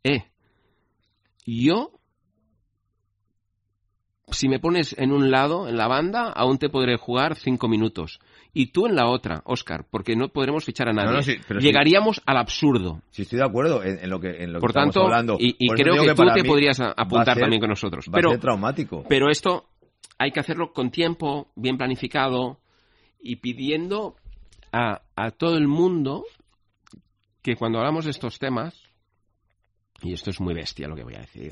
yo, si me pones en un lado, en la banda, aún te podré jugar 5 minutos. Y tú en la otra, Óscar, porque no podremos fichar a nadie. Llegaríamos al absurdo. Sí, estoy de acuerdo en lo que Por estamos tanto, hablando. Y creo que tú te podrías apuntar también con nosotros. Va a ser traumático. Pero esto hay que hacerlo con tiempo, bien planificado, y pidiendo a todo el mundo que cuando hablamos de estos temas, y esto es muy bestia lo que voy a decir,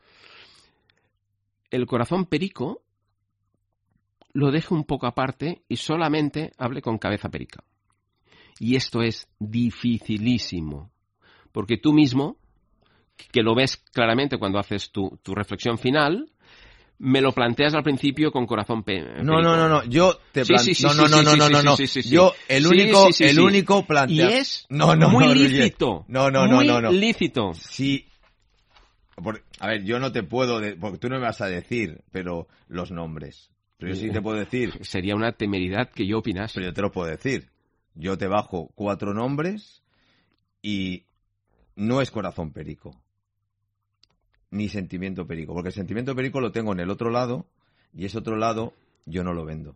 el corazón perico lo deje un poco aparte y solamente hable con cabeza perica. Y esto es dificilísimo, porque tú mismo que lo ves claramente cuando haces tu reflexión final, me lo planteas al principio con corazón perico. No. Yo te planteo. No. Yo el único plantea. Y es muy lícito. No. Muy lícito. Sí. A ver, yo no te puedo, porque tú no me vas a decir, pero los nombres. Pero yo sí te puedo decir. Sería una temeridad que yo opinase. Pero yo te lo puedo decir. Yo te bajo 4 nombres y no es corazón perico. Ni sentimiento perico. Porque el sentimiento perico lo tengo en el otro lado y ese otro lado yo no lo vendo.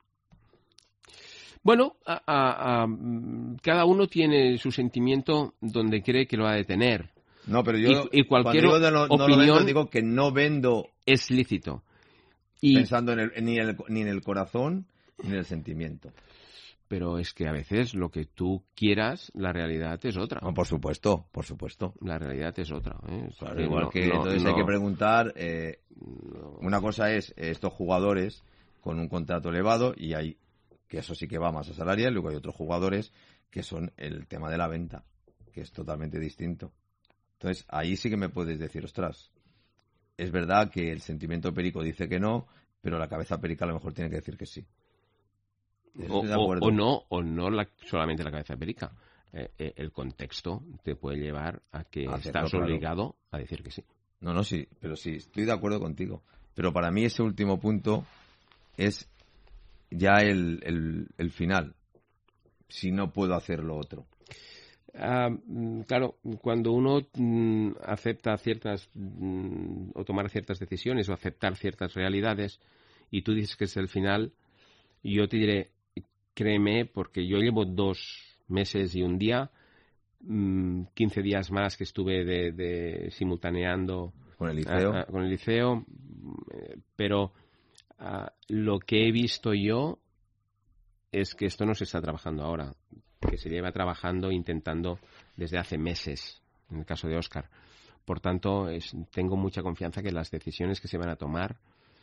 Bueno, cada uno tiene su sentimiento donde cree que lo ha de tener. No, pero yo y cualquier opinión no lo vendo, digo que no vendo. Es lícito. Pensando ni en el corazón ni en el sentimiento. Pero es que a veces lo que tú quieras, la realidad es otra. No, por supuesto. La realidad es otra. Claro, igual entonces hay que preguntar. Una cosa es estos jugadores con un contrato elevado y hay que eso sí que va más a salarial. Luego hay otros jugadores que son el tema de la venta, que es totalmente distinto. Entonces, ahí sí que me puedes decir, ostras, es verdad que el sentimiento perico dice que no, pero la cabeza perica a lo mejor tiene que decir que sí. O no solamente la cabeza perica. El contexto te puede llevar a que estás obligado a decir que sí. No, sí, pero sí, estoy de acuerdo contigo. Pero para mí ese último punto es ya el final, si no puedo hacer lo otro. Claro, cuando uno acepta o tomar ciertas decisiones o aceptar ciertas realidades y tú dices que es el final, yo te diré, créeme, porque yo llevo 2 meses y un día, 15 días más que estuve de simultaneando con el liceo, pero lo que he visto yo es que esto no se está trabajando ahora, que se lleva trabajando, intentando desde hace meses, en el caso de Óscar. Por tanto, tengo mucha confianza que las decisiones que se van a tomar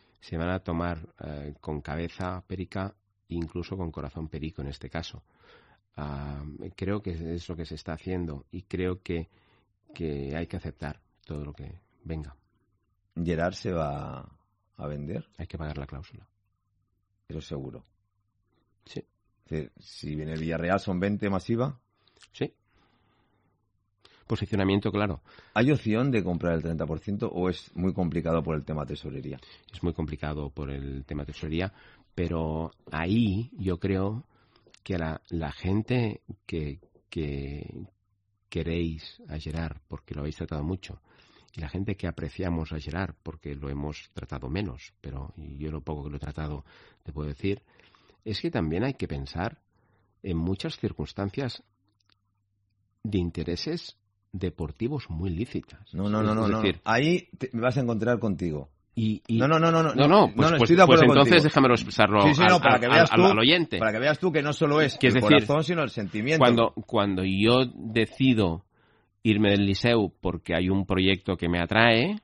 con cabeza perica, incluso con corazón perico en este caso. Creo que es lo que se está haciendo y creo que hay que aceptar todo lo que venga. ¿Gerard se va a vender? Hay que pagar la cláusula. Eso seguro. Sí. Es decir, si viene el Villarreal, ¿son 20 masiva? Sí. Posicionamiento claro. ¿Hay opción de comprar el 30% o es muy complicado por el tema tesorería? Es muy complicado por el tema tesorería, pero ahí yo creo que la gente que queréis a Gerard porque lo habéis tratado mucho y la gente que apreciamos a Gerard porque lo hemos tratado menos, pero yo lo poco que lo he tratado te puedo decir, es que también hay que pensar en muchas circunstancias de intereses deportivos muy lícitas. No. Ahí me vas a encontrar contigo. No, pues entonces contigo. Déjame expresarlo al oyente. Para que veas tú que no solo es el corazón, sino el sentimiento. Cuando yo decido irme del Liceu porque hay un proyecto que me atrae,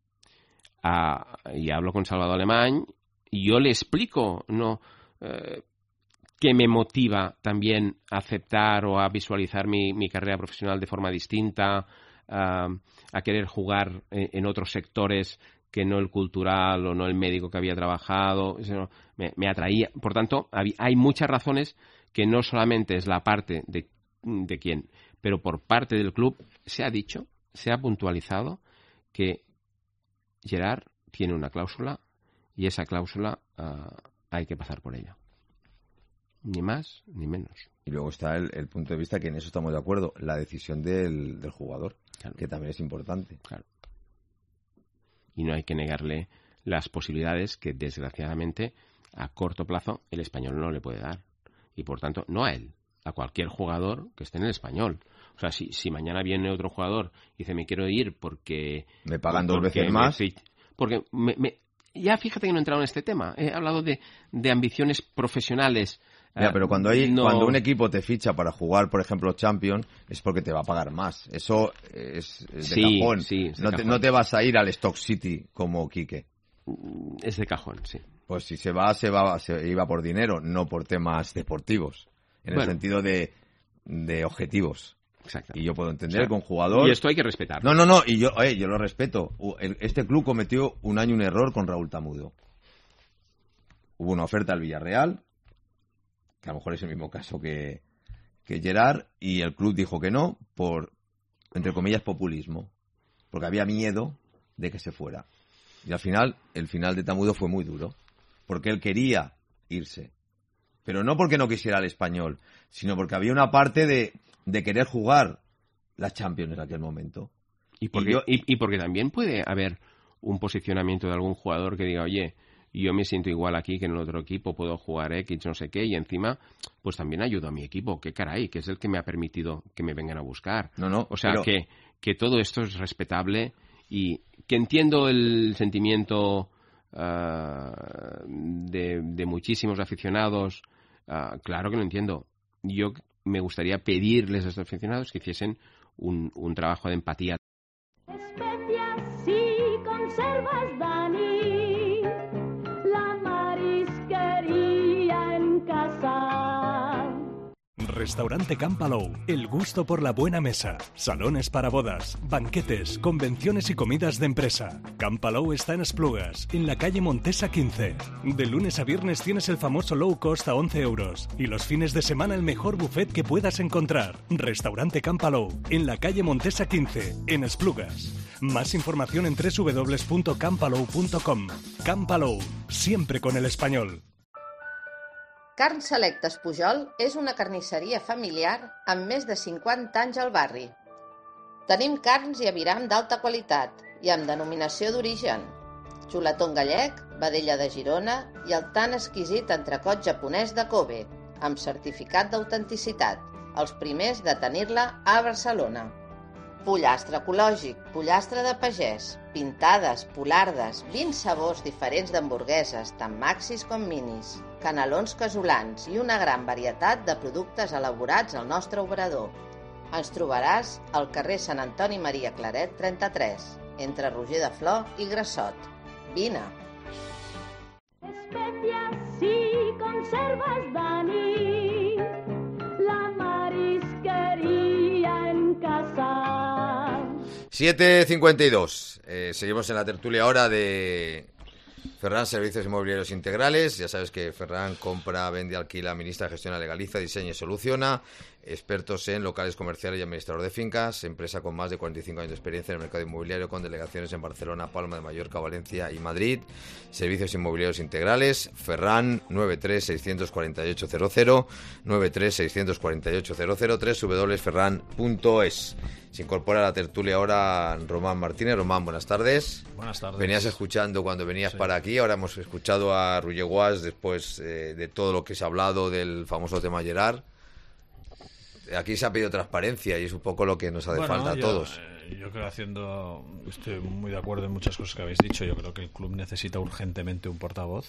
y hablo con Salvador Alemany, y yo le explico que me motiva también a aceptar o a visualizar mi carrera profesional de forma distinta, a querer jugar en otros sectores que no el cultural o no el médico que había trabajado, me atraía. Por tanto, hay muchas razones que no solamente es la parte de quién, pero por parte del club se ha dicho, se ha puntualizado que Gerard tiene una cláusula y esa cláusula hay que pasar por ella. Ni más ni menos. Y luego está el punto de vista que en eso estamos de acuerdo, la decisión del jugador, claro, que también es importante. Claro. Y no hay que negarle las posibilidades que, desgraciadamente, a corto plazo el Español no le puede dar. Y, por tanto, no a él, a cualquier jugador que esté en el Español. O sea, si mañana viene otro jugador y dice, me quiero ir porque... Me pagan 2 veces más. Porque ya fíjate que no he entrado en este tema. He hablado de ambiciones profesionales. Ya, pero cuando un equipo te ficha para jugar, por ejemplo, Champions, es porque te va a pagar más. Eso es de cajón. Sí, es de cajón. No te vas a ir al Stoke City como Quique. Es de cajón, sí. Pues si se iba por dinero, no por temas deportivos. En el sentido de objetivos. Exacto. Y yo puedo entender que un jugador... Y esto hay que respetarlo. No, y yo lo respeto. Este club cometió un error con Raúl Tamudo. Hubo una oferta al Villarreal, que a lo mejor es el mismo caso que Gerard, y el club dijo que no por, entre comillas, populismo, porque había miedo de que se fuera. Y al final, el final de Tamudo fue muy duro, porque él quería irse. Pero no porque no quisiera al Español, sino porque había una parte de querer jugar las Champions en aquel momento. Y porque también puede haber un posicionamiento de algún jugador que diga, oye, yo me siento igual aquí que en el otro equipo, puedo jugar X, no sé qué, y encima, pues también ayudo a mi equipo, qué caray, que es el que me ha permitido que me vengan a buscar. O sea, pero... que todo esto es respetable y que entiendo el sentimiento de muchísimos aficionados, claro que lo entiendo. Yo me gustaría pedirles a estos aficionados que hiciesen un trabajo de empatía. Especias y conservas, Dani, la marisquería en casa. Restaurante Can Palou, el gusto por la buena mesa, salones para bodas, banquetes, convenciones y comidas de empresa. Can Palou está en Esplugas, en la calle Montesa 15. De lunes a viernes tienes el famoso low cost a 11 euros y los fines de semana el mejor buffet que puedas encontrar. Restaurante Can Palou, en la calle Montesa 15, en Esplugas. Más información en www.campalou.com. Can Palou, siempre con el español. Carn Selectes Pujol és una carnisseria familiar amb més de 50 anys al barri. Tenim carns i aviram d'alta qualitat i amb denominació d'origen. Xuletón gallec, vedella de Girona i el tan exquisit entrecot japonès de Kobe, amb certificat d'autenticitat, els primers de tenir-la a Barcelona. Pollastre ecològic, pollastre de pagès, pintades, polardes, 20 sabors diferents d'hamburgueses, tant maxis com minis, canelons casolans i una gran varietat de productes elaborats al nostre obrador. Ens trobaràs al carrer Sant Antoni Maria Claret 33, entre Roger de Flor i Grassot. Vine! Especias y conservas, Dani, la marisquería en casa. 7:52. Seguimos en la tertulia ahora de Ferran Servicios Inmobiliarios Integrales. Ya sabes que Ferran compra, vende, alquila, administra, gestiona, legaliza, diseña y soluciona. Expertos en locales comerciales y administrador de fincas. Empresa con más de 45 años de experiencia en el mercado inmobiliario, con delegaciones en Barcelona, Palma de Mallorca, Valencia y Madrid. Servicios Inmobiliarios Integrales. Ferran, 93-648-00, 93-648-00, www.ferran.es. Se incorpora a la tertulia ahora Román Martínez. Román, buenas tardes. Buenas tardes. Venías escuchando cuando venías para aquí, ahora hemos escuchado a Ruyeguas después de todo lo que se ha hablado del famoso tema Gerard. Aquí se ha pedido transparencia y es un poco lo que nos hace falta a todos. Yo creo estoy muy de acuerdo en muchas cosas que habéis dicho. Yo creo que el club necesita urgentemente un portavoz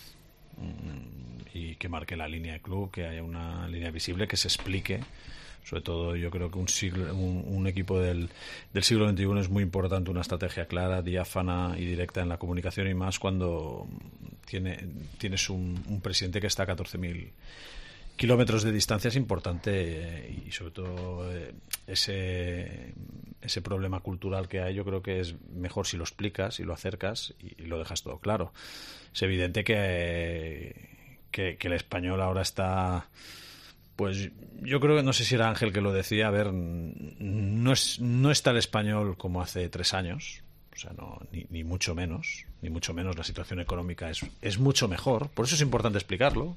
y que marque la línea de club, que haya una línea visible, que se explique. Sobre todo yo creo que un equipo del siglo XXI es muy importante, una estrategia clara, diáfana y directa en la comunicación, y más cuando tienes un presidente que está a 14.000 kilómetros de distancia. Es importante y sobre todo ese problema cultural que hay, yo creo que es mejor si lo explicas, si lo acercas y lo dejas todo claro. Es evidente que el español ahora está... Pues yo creo que, no sé si era Ángel que lo decía, a ver, no está el español como hace 3 años, o sea, no, ni mucho menos, la situación económica es mucho mejor, por eso es importante explicarlo.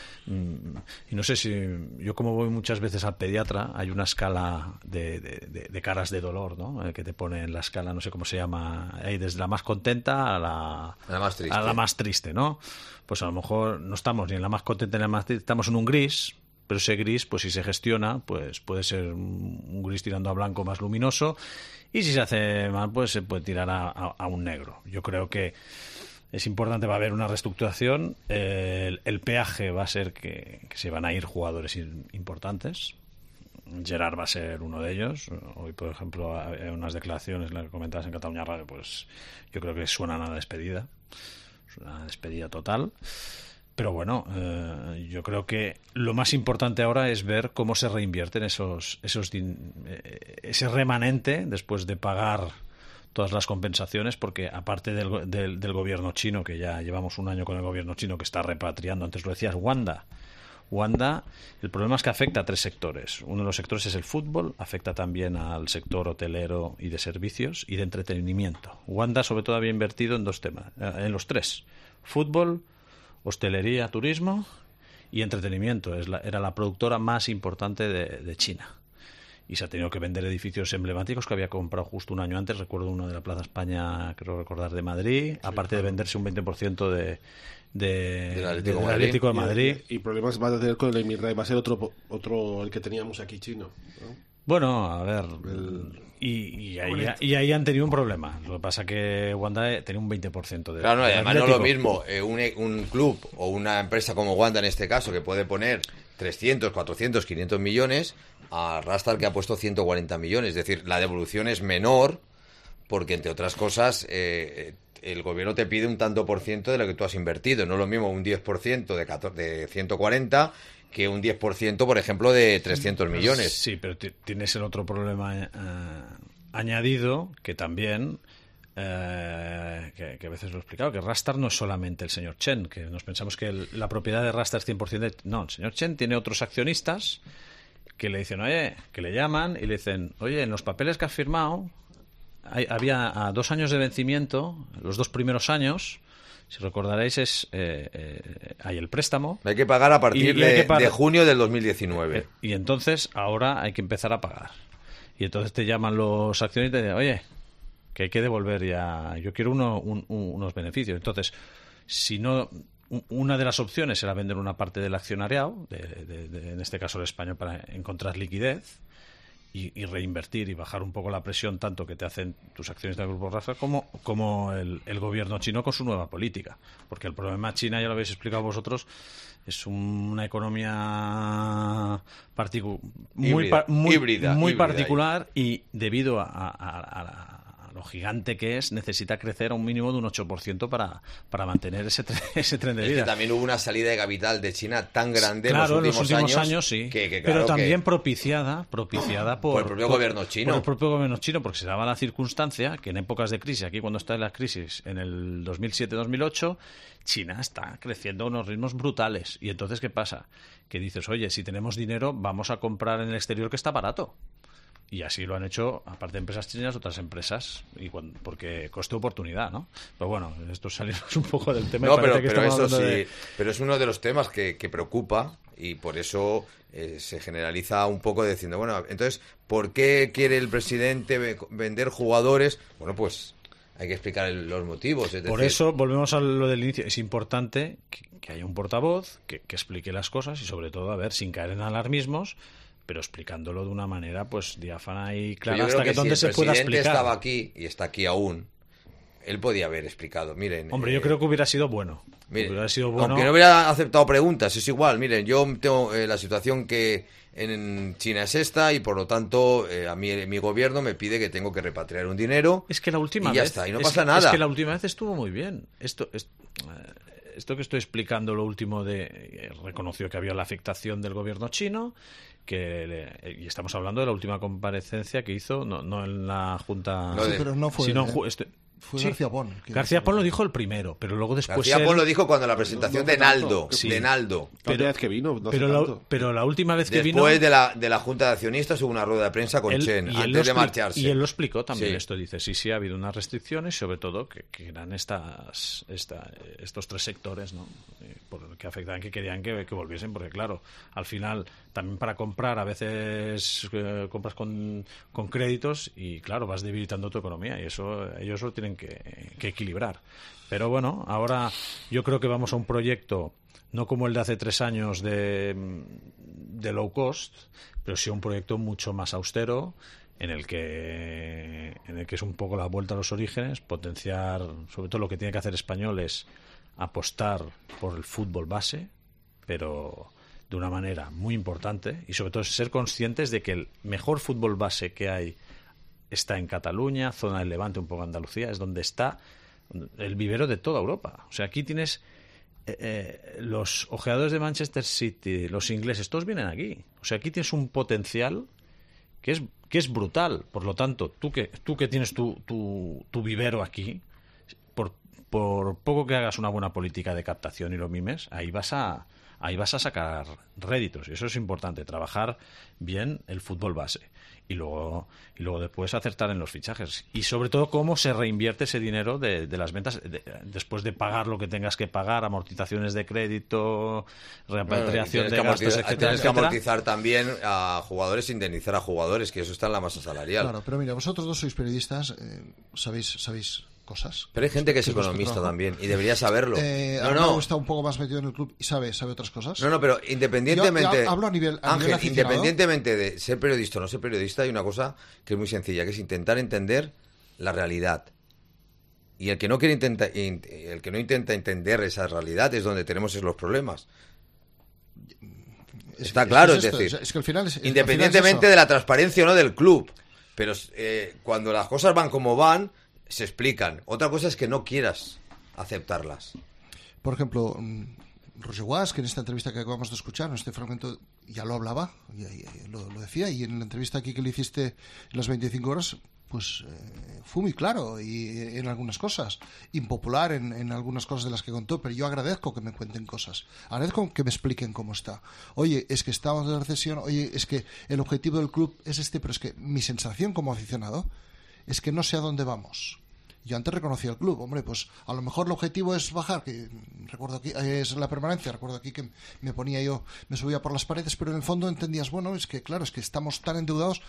Y no sé si, yo como voy muchas veces al pediatra, hay una escala de caras de dolor, ¿no? Que te pone en la escala, no sé cómo se llama, desde la más contenta a la más triste, ¿no? Pues a lo mejor no estamos ni en la más contenta ni en la más triste, estamos en un gris. Pero ese gris, pues si se gestiona, pues puede ser un gris tirando a blanco más luminoso, y si se hace mal, pues se puede tirar a un negro. Yo creo que es importante, va a haber una reestructuración, el peaje va a ser que se van a ir jugadores importantes. Gerard va a ser uno de ellos. Hoy, por ejemplo, hay unas declaraciones, las que comentabas en Cataluña Radio, pues yo creo que suenan a despedida. Es una despedida total. Pero bueno, yo creo que lo más importante ahora es ver cómo se reinvierten ese remanente después de pagar todas las compensaciones, porque aparte del gobierno chino, que ya llevamos un año con el gobierno chino que está repatriando, antes lo decías, Wanda, el problema es que afecta a 3 sectores. Uno de los sectores es el fútbol, afecta también al sector hotelero y de servicios y de entretenimiento. Wanda sobre todo había invertido en 2 temas, en los 3: fútbol, hostelería, turismo y entretenimiento. Era la productora más importante de China. Y se ha tenido que vender edificios emblemáticos que había comprado justo un año antes. Recuerdo uno de la Plaza España, creo recordar, de Madrid, aparte de venderse un 20% del Atlético de Madrid. Y problemas va a tener con el Emirray, va a ser otro el que teníamos aquí chino, ¿no? Bueno, a ver, y ahí han tenido un problema. Lo que pasa que Wanda tenía un 20% de... Claro, además no es lo mismo un club o una empresa como Wanda en este caso, que puede poner 300, 400, 500 millones, a Rastar, que ha puesto 140 millones. Es decir, la devolución es menor porque, entre otras cosas, el gobierno te pide un tanto por ciento de lo que tú has invertido. No es lo mismo un 10% de 140 que un 10%, por ejemplo, de 300 millones. Sí, pero tienes el otro problema añadido, que también, que a veces lo he explicado, que Rastar no es solamente el señor Chen, que nos pensamos que la propiedad de Rastar es 100%. No, el señor Chen tiene otros accionistas que le dicen, oye, que le llaman y le dicen, oye, en los papeles que has firmado había 2 años de vencimiento, los 2 primeros años, si recordaréis, hay el préstamo. Hay que pagar a partir de junio del 2019. Y entonces ahora hay que empezar a pagar. Y entonces te llaman los accionistas y te dicen, oye, que hay que devolver ya, yo quiero unos beneficios. Entonces, si no... Una de las opciones era vender una parte del accionariado, en este caso el español, para encontrar liquidez y reinvertir y bajar un poco la presión tanto que te hacen tus acciones del Grupo Rastar como el gobierno chino con su nueva política. Porque el problema de China, ya lo habéis explicado vosotros, es una economía muy particular y debido a lo gigante que es, necesita crecer a un mínimo de un 8% para mantener ese tren de vida. Es que también hubo una salida de capital de China tan grande en los últimos años sí. Claro, pero también propiciada por el propio gobierno chino. Por el propio gobierno chino, porque se daba la circunstancia que en épocas de crisis, aquí cuando está en la crisis, en el 2007-2008, China está creciendo a unos ritmos brutales. Y entonces, ¿qué pasa? Que dices, oye, si tenemos dinero, vamos a comprar en el exterior que está barato. Y así lo han hecho, aparte de empresas chinas, otras empresas, porque coste-oportunidad, ¿no? Pero bueno, esto salimos un poco del tema. No, pero eso sí, pero es uno de los temas que preocupa y por eso se generaliza un poco diciendo, bueno, entonces, ¿por qué quiere el presidente vender jugadores? Bueno, pues hay que explicar los motivos. Por eso, volvemos a lo del inicio, es importante que haya un portavoz que explique las cosas y sobre todo, a ver, sin caer en alarmismos, pero explicándolo de una manera pues diáfana y clara hasta que donde se pueda explicar. Si el presidente estaba aquí y está aquí aún, él podía haber explicado, miren... Hombre, yo creo que hubiera sido bueno. Miren, aunque no hubiera aceptado preguntas, es igual, miren, yo tengo la situación que en China es esta y por lo tanto a mí mi gobierno me pide que tengo que repatriar un dinero. Es que la última y ya vez... está, y no pasa nada. Es que la última vez estuvo muy bien. Esto que estoy explicando, lo último reconoció que había la afectación del gobierno chino, y estamos hablando de la última comparecencia que hizo, no en la Junta... Sí, pero no fue... Sino fue García Pon. García Pon lo dijo el primero, pero luego después... García Pon lo dijo cuando la presentación de Naldo. Sí. De Naldo. Pero la última vez que vino... Después de la Junta de Accionistas hubo una rueda de prensa con Chen, antes de marcharse. Y él lo explicó también, sí. Esto dice, sí, ha habido unas restricciones, sobre todo que eran estos 3 sectores, ¿no? Que afectaban, que querían que volviesen, porque claro, al final, también para comprar, a veces compras con créditos y claro, vas debilitando tu economía y eso ellos lo tienen que equilibrar. Pero bueno, ahora yo creo que vamos a un proyecto no como el de hace 3 años de low cost, pero sí un proyecto mucho más austero, en el que es un poco la vuelta a los orígenes, potenciar, sobre todo lo que tiene que hacer Español es apostar por el fútbol base, pero de una manera muy importante, y sobre todo ser conscientes de que el mejor fútbol base que hay está en Cataluña, zona del Levante, un poco Andalucía, es donde está el vivero de toda Europa. O sea, aquí tienes los ojeadores de Manchester City, los ingleses, todos vienen aquí. O sea, aquí tienes un potencial que es brutal. Por lo tanto, tú que tienes tu vivero aquí, por poco que hagas una buena política de captación y lo mimes, ahí vas a sacar réditos. Y eso es importante, trabajar bien el fútbol base. Y luego después acertar en los fichajes. Y sobre todo cómo se reinvierte ese dinero de las ventas después de pagar lo que tengas que pagar, amortizaciones de crédito, repatriación de gastos, etcétera. Tienes que amortizar también a jugadores, indemnizar a jugadores, que eso está en la masa salarial. Claro, pero mira, vosotros dos sois periodistas, sabéis cosas. Pero hay gente que es economista también y debería saberlo. No, está un poco más metido en el club y sabe otras cosas. No, pero independientemente... Yo hablo a nivel independientemente de ser periodista o no ser periodista, hay una cosa que es muy sencilla, que es intentar entender la realidad. Y el que no intenta entender esa realidad es donde tenemos los problemas. Está claro, es decir, es que al final independientemente de la transparencia o no del club, pero cuando las cosas van como van, se explican. Otra cosa es que no quieras aceptarlas. Por ejemplo, Roger Watts, que en esta entrevista que acabamos de escuchar, en este fragmento, ya lo hablaba, lo decía, y en la entrevista aquí que le hiciste en las 25 horas, pues fue muy claro y en algunas cosas, impopular en algunas cosas de las que contó, pero yo agradezco que me cuenten cosas, agradezco que me expliquen cómo está. Oye, es que estamos en la recesión, oye, es que el objetivo del club es este, pero es que mi sensación como aficionado es que no sé a dónde vamos. Yo antes reconocía el club, hombre, pues a lo mejor el objetivo es bajar, que recuerdo aquí, es la permanencia, recuerdo aquí que me subía por las paredes, pero en el fondo entendías, bueno, es que claro, es que estamos tan endeudados,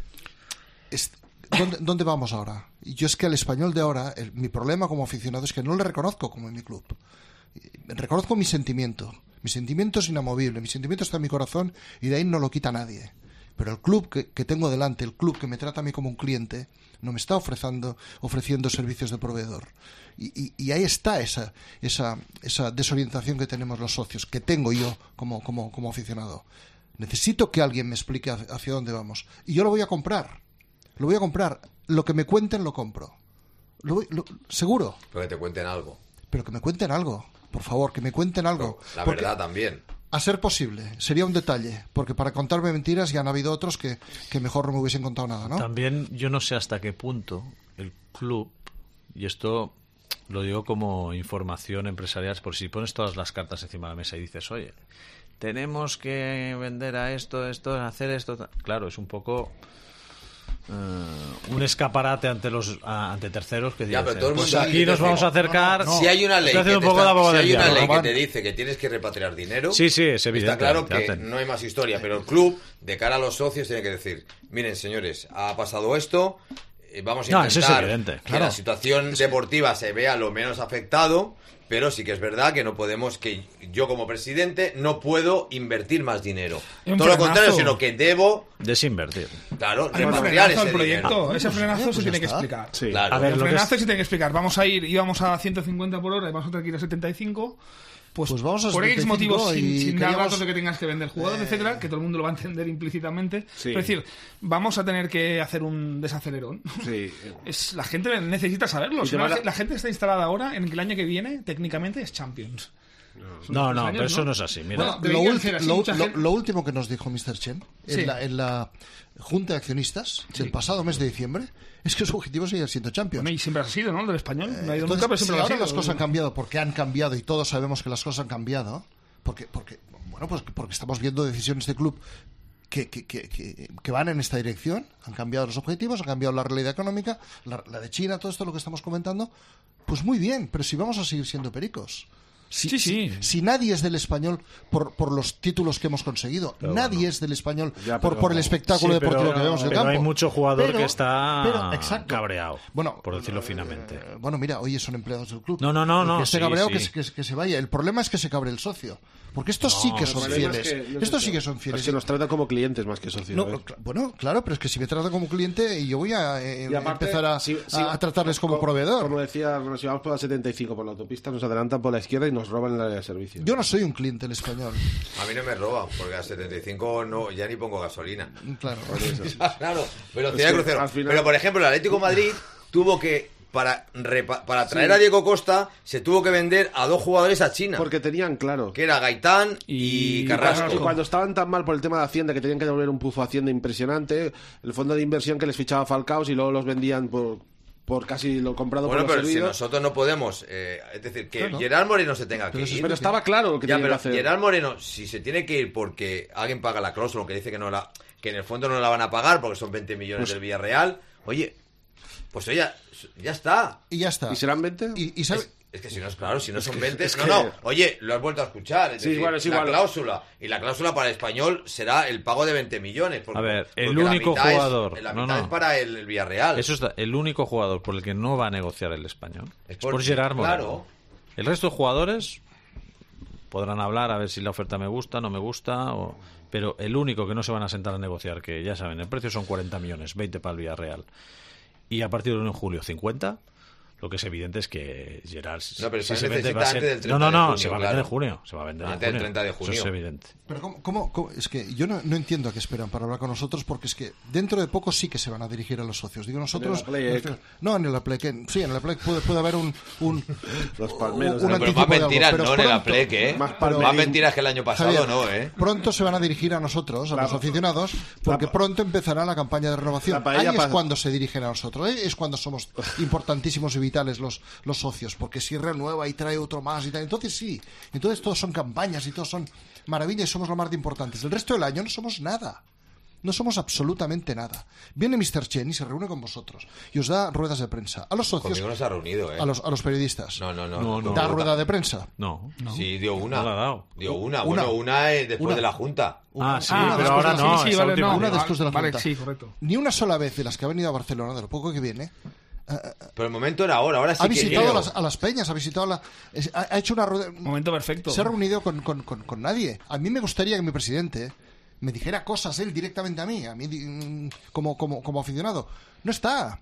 ¿dónde vamos ahora? Y yo es que al Español de ahora, mi problema como aficionado es que no le reconozco como en mi club. Reconozco mi sentimiento es inamovible, mi sentimiento está en mi corazón y de ahí no lo quita nadie. Pero el club que tengo delante, el club que me trata a mí como un cliente, no me está ofreciendo servicios de proveedor. Y ahí está esa desorientación que tenemos los socios, que tengo yo como aficionado. Necesito que alguien me explique hacia dónde vamos. Y yo lo voy a comprar. Lo que me cuenten lo compro. Seguro. Pero que te cuenten algo. Pero que me cuenten algo. Por favor, que me cuenten algo. La verdad también. A ser posible, sería un detalle, porque para contarme mentiras ya han habido otros que mejor no me hubiesen contado nada, ¿no? También yo no sé hasta qué punto el club, y esto lo digo como información empresarial, por si pones todas las cartas encima de la mesa y dices, oye, tenemos que vender a esto, hacer esto, claro, es un poco... un escaparate ante terceros que digan, pues aquí nos vamos a acercar. Si hay una ley que te dice que tienes que repatriar dinero, sí, es evidente, está claro que no hay más historia, pero el club, de cara a los socios, tiene que decir, miren señores, ha pasado esto, vamos a intentar que la situación deportiva se vea lo menos afectado, pero sí que es verdad que no podemos, que yo como presidente no puedo invertir más dinero. Todo lo contrario, sino que debo desinvertir. Claro, repatriar ese proyecto. Ese frenazo se tiene que explicar. Sí. Claro. A ver, el frenazo se tiene que explicar. Íbamos a 150 por hora y vamos a tener que ir a 75. Pues vamos a por X motivos, sin dar datos de que tengas que vender jugadores, etcétera, que todo el mundo lo va a entender implícitamente. Sí. Es decir, vamos a tener que hacer un desacelerón. Sí. La gente necesita saberlo. Si no, la gente está instalada ahora en que el año que viene, técnicamente, es Champions. No, pero eso no es así. Mira. Bueno, lo último que nos dijo Mr. Chen en la Junta de Accionistas del pasado mes de diciembre es que su objetivo sigue siendo Champions. Y siempre ha sido, ¿no? El del español. No ha ido entonces, nunca, pero siempre si ha ahora sido. Las cosas han cambiado porque han cambiado y todos sabemos que las cosas han cambiado. Porque estamos viendo decisiones de club que van en esta dirección. Han cambiado los objetivos, ha cambiado la realidad económica, la de China, todo esto lo que estamos comentando. Pues muy bien, pero si vamos a seguir siendo pericos. Si nadie es del Español por los títulos que hemos conseguido, nadie es del Español por el espectáculo deportivo que vemos en el campo. Pero hay mucho jugador que está cabreado, por decirlo finamente. Bueno, mira, oye, son empleados del club. No. Que esté cabreado, que se vaya. El problema es que se cabre el socio. Porque estos sí que son fieles. Estos sí que son fieles. Es que nos tratan como clientes más que socios. Bueno, claro, pero es que si me tratan como cliente, yo voy a empezar a tratarles como proveedor. Como decía, si vamos por la 75 por la autopista, nos adelantan por la izquierda y nos roban el área de servicio. Yo no soy un cliente del Español. A mí no me roban, porque a 75 ya ni pongo gasolina. Claro. Claro, velocidad de crucero. Pero, por ejemplo, el Atlético de Madrid tuvo que para traer a Diego Costa se tuvo que vender a 2 jugadores a China. Porque tenían claro. Que era Gaitán y Carrasco. Y cuando estaban tan mal por el tema de Hacienda, que tenían que devolver un pufo a Hacienda impresionante, el fondo de inversión que les fichaba Falcao y luego los vendían por casi lo comprado por los pero si servidos. nosotros no podemos, es decir, que Gerard Moreno se tenga que ir. Pero estaba claro lo que tenía que hacer. Gerard Moreno, si se tiene que ir porque alguien paga la cláusula, que dice que en el fondo no la van a pagar porque son 20 millones del Villarreal, pues ya está. Y ya está. ¿Y serán 20? Es que si no es claro, si no son 20, es no, que... no, oye, lo has vuelto a escuchar. Es decir, es igual. Cláusula. Y la cláusula para el Español será el pago de 20 millones. Porque, a ver, el único jugador... La mitad es para el Villarreal. Eso está, el único jugador por el que no va a negociar el Español es por Gerard Moreno. Claro. El resto de jugadores podrán hablar a ver si la oferta me gusta, no me gusta, pero el único que no se van a sentar a negociar, que ya saben, el precio son 40 millones, 20 para el Villarreal. Y a partir de 1 de julio, 50. Lo que es evidente es que Gerard se vende va a ser... del 30 de junio, se va a vender en junio. Se va a vender antes del 30 de junio. Eso es evidente. Pero ¿cómo? Es que yo no entiendo a qué esperan para hablar con nosotros, porque es que dentro de poco sí que se van a dirigir a los socios. Digo nosotros... No, en el Aplec. Sí, en el Aplec puede haber un los palmeros. Pero más mentiras no en el Aplec, ¿eh? Más mentiras que el año pasado, Javier, ¿no? Pronto se van a dirigir a nosotros, a los aficionados, porque pronto empezará la campaña de renovación. Ahí es cuando se dirigen a nosotros. Es cuando somos importantísimos y vitales los socios, porque si renueva y trae otro más y tal, entonces todos son campañas y todos son maravillas y somos lo más de importantes. El resto del año no somos nada, no somos absolutamente nada. Viene Mr. Chen y se reúne con vosotros y os da ruedas de prensa a los socios. Conmigo no se ha reunido, a los periodistas. No. ¿Da rueda de prensa? No. Sí, dio una. No la ha dado. Dio una. Bueno, una después de la Junta. Pero ahora no. Una después de la Junta. Sí, correcto. Ni una sola vez de las que ha venido a Barcelona, de lo poco que viene. Pero el momento era ahora sí ha visitado a las peñas, ha hecho una rueda. Momento perfecto. Se ha reunido con nadie. A mí me gustaría que mi presidente me dijera cosas él directamente a mí como aficionado. No está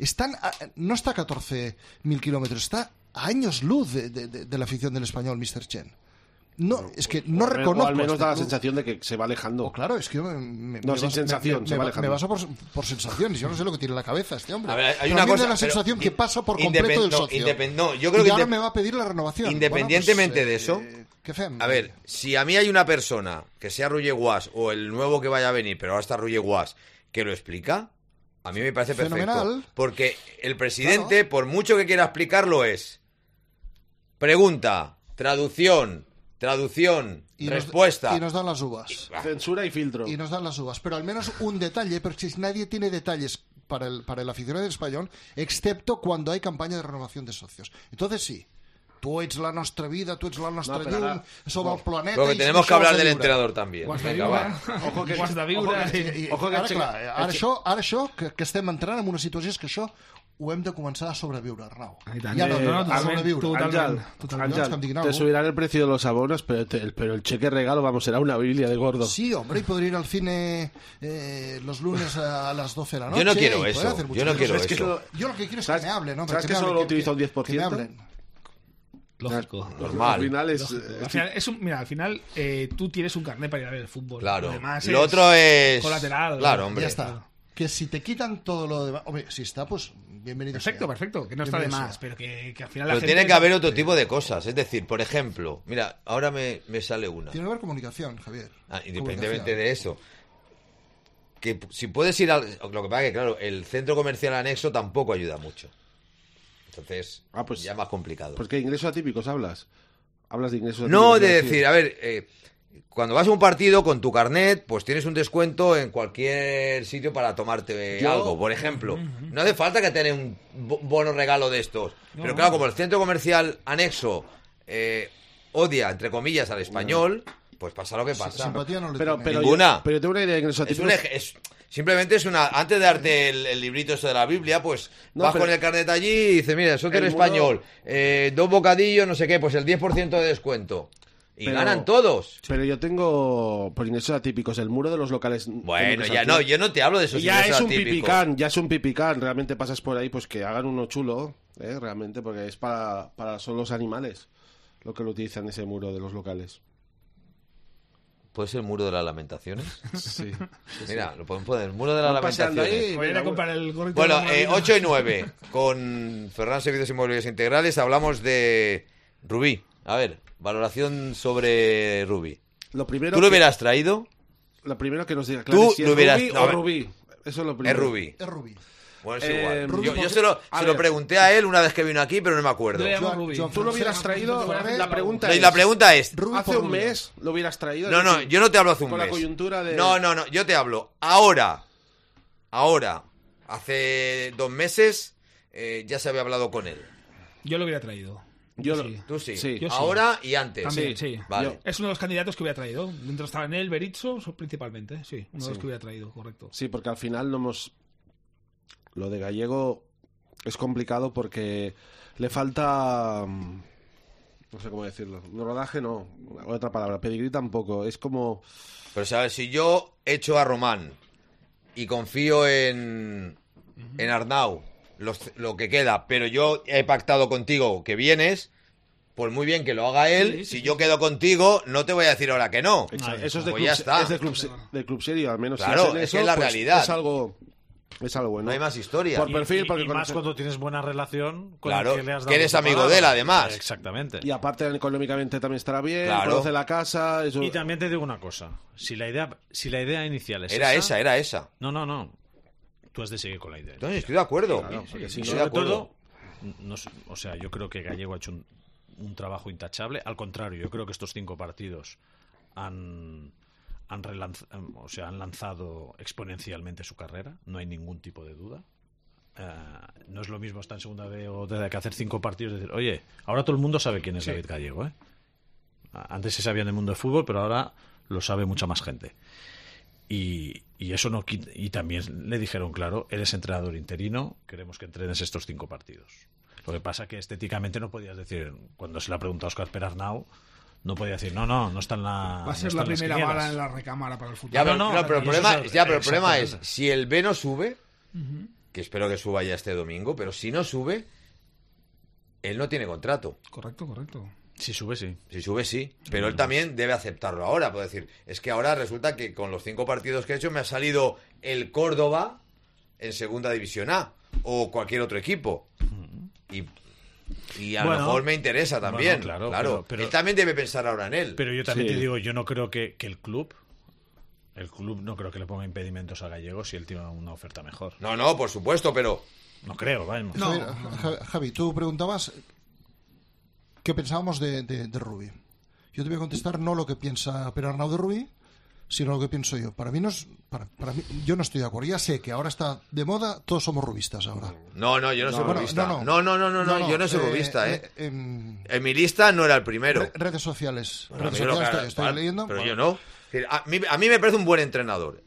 a 14.000 kilómetros, está a años luz de la afición del Español, Mr. Chen. No, es que no reconozco. O al menos da la sensación de que se va alejando. Claro, es que yo se va alejando. Me baso por sensaciones. Yo no sé lo que tiene en la cabeza este hombre. A ver, hay una cosa, la sensación que pasa por completo del socio. Yo creo y ahora me va a pedir la renovación. Independientemente de eso, qué feo. A ver, si a mí hay una persona, que sea Roger Guas o el nuevo que vaya a venir, pero ahora está Roger Guas, que lo explica, a mí me parece perfecto. Fenomenal. Porque el presidente, por mucho que quiera explicarlo, es pregunta, traducción, respuesta. Y nos dan las uvas. Censura y filtro. Y nos dan las uvas. Pero al menos un detalle, porque si nadie tiene detalles para el aficionado del Español, excepto cuando hay campaña de renovación de socios. Entonces sí. Tu ets la nostra vida, tu ets la nostra llum, sobre el planeta... Porque tenemos que hablar del entrenador també. Ojo que ara això que estem entrant en una situació és que això ho hem de començar a sobreviure, Arnau. Ángel, te subirán el precio de los abonos, pero el cheque regalo, será una Biblia de gordo. Sí, hombre, y poder ir al cine los lunes a las 12 de la noche. Yo no quiero eso. Yo lo que quiero es que me hablen, ¿no? ¿Sabes que solo lo utiliza un 10%? Que me hablen. Lógico. Normal. Al final tú tienes un carnet para ir a ver el fútbol. Claro. Lo otro es colateral. Claro, hombre. Ya está. Que si te quitan todo lo demás... Hombre, si está, pues bienvenido. Perfecto. Que no está de más, pero que al final la gente... tiene que haber otro tipo de cosas. Es decir, por ejemplo, mira, ahora me sale una. Tiene que haber comunicación, Javier. Independientemente de eso. Que si puedes ir al... Lo que pasa es que, claro, el centro comercial anexo tampoco ayuda mucho. Entonces, pues, ya más complicado. ¿Por qué ingresos atípicos hablas? ¿Hablas de ingresos atípicos? No, de decir, a ver, cuando vas a un partido con tu carnet, pues tienes un descuento en cualquier sitio para tomarte algo. Por ejemplo, no hace falta que tengas un bono regalo de estos. Pero claro, como el centro comercial anexo odia, entre comillas, al Español, pues pasa lo que pasa. Simpatía no le pero ninguna. Pero tengo una idea de ingresos atípicos. Simplemente es una... Antes de darte el librito eso de la Biblia, pues vas con el carnet allí y dices, mira, soy del Español, 2 bocadillos, no sé qué, pues el 10% de descuento. Y ganan todos. Pero yo tengo, por ingresos atípicos, el muro de los locales... Bueno, ya no, yo no te hablo de esos ingresos atípicos. Ya es un pipicán, realmente pasas por ahí, pues que hagan uno chulo, realmente, porque es son los animales lo que lo utilizan ese muro de los locales. ¿Puede ser el muro de las lamentaciones? Sí. Mira, lo podemos poner, el muro de las lamentaciones. Ahí, Voy a ir a comprar el gorrito. Bueno, de 8 y 9, con Ferran Servicios Inmobiliarios Integrales, hablamos de Rubí. A ver, valoración sobre Rubí. Lo primero ¿Tú lo hubieras traído? Lo primero que nos diga, claro, si es Rubí o Rubí. Eso es lo primero. Es Rubí. Es Rubí. Bueno, es igual. Rubí, Yo se lo pregunté a él una vez que vino aquí, pero no me acuerdo. Tú lo hubieras traído. La pregunta es. La pregunta es. Hace un mes lo hubieras traído. No, yo no te hablo hace un con mes. La coyuntura de... No, yo te hablo ahora. Hace 2 meses ya se había hablado con él. Yo lo hubiera traído. Tú sí. Yo sí. Ahora y antes. También, sí. Vale. Es uno de los candidatos que hubiera traído. Dentro estaba en él, Berizzo, principalmente. Sí, uno de los que hubiera traído, correcto. Sí, porque al final no hemos... Lo de Gallego es complicado porque le falta... No sé cómo decirlo. Rodaje no. Otra palabra. Pedigrí tampoco. Es como... Pero, ¿sabes? Si yo echo a Román y confío en Arnau, lo que queda, pero yo he pactado contigo que vienes, pues muy bien que lo haga él. Sí. Si yo quedo contigo, no te voy a decir ahora que no. Eso es de pues club, ya está. es de club serio, al menos. Claro, si es que es la pues realidad. Es algo bueno. No hay más historia. Por perfil, porque y más cuando tienes buena relación con claro, el que le has dado que eres tu amigo palabra. de él, además. Exactamente. Y aparte, económicamente también estará bien, Claro. conoce la casa... Eso... Y también te digo una cosa. Si la idea inicial es Era esa. No. Tú has de seguir con la idea. Entonces, estoy de acuerdo. Claro, porque si no- Estoy de acuerdo. O sea, yo creo que Gallego ha hecho un trabajo intachable. Al contrario, yo creo que estos 5 partidos han lanzado exponencialmente su carrera. No hay ningún tipo de duda. No es lo mismo estar en segunda B o de que hacer 5 partidos y decir, oye, ahora todo el mundo sabe quién es David Gallego, ¿eh? Antes se sabía en el mundo del fútbol, pero ahora lo sabe mucha más gente. Y eso no quita, y también le dijeron, claro, eres entrenador interino, queremos que entrenes estos 5 partidos. Lo que pasa que estéticamente no podías decir, cuando se le ha preguntado a Óscar Perarnau, no podía decir, no está en la... Va a ser la primera bala en la recámara para el futuro. Ya, pero el problema es, exactamente. si el B no sube, que espero que suba ya este domingo, pero si no sube, él no tiene contrato. Correcto. Si sube, sí. Si sube, sí. Pero él también debe aceptarlo ahora. Puede decir, es que ahora resulta que con los 5 partidos que he hecho me ha salido el Córdoba en segunda división A o cualquier otro equipo. Y a lo mejor me interesa también. Bueno, claro. Pero él también debe pensar ahora en él. Pero yo también te digo, yo no creo que el club no creo que le ponga impedimentos a Gallego si él tiene una oferta mejor. No, por supuesto, pero... No creo, vamos. No. Javi, tú preguntabas qué pensábamos de Rubí. Yo te voy a contestar no lo que piensa Perarnau de Rubí, sino lo que pienso yo. Para mí yo no estoy de acuerdo. Ya sé que ahora está de moda, todos somos rubistas ahora. No, yo no soy rubista. No, yo no soy rubista, en mi lista no era el primero. Redes sociales. Estoy leyendo. Pero yo no. A mí me parece un buen entrenador.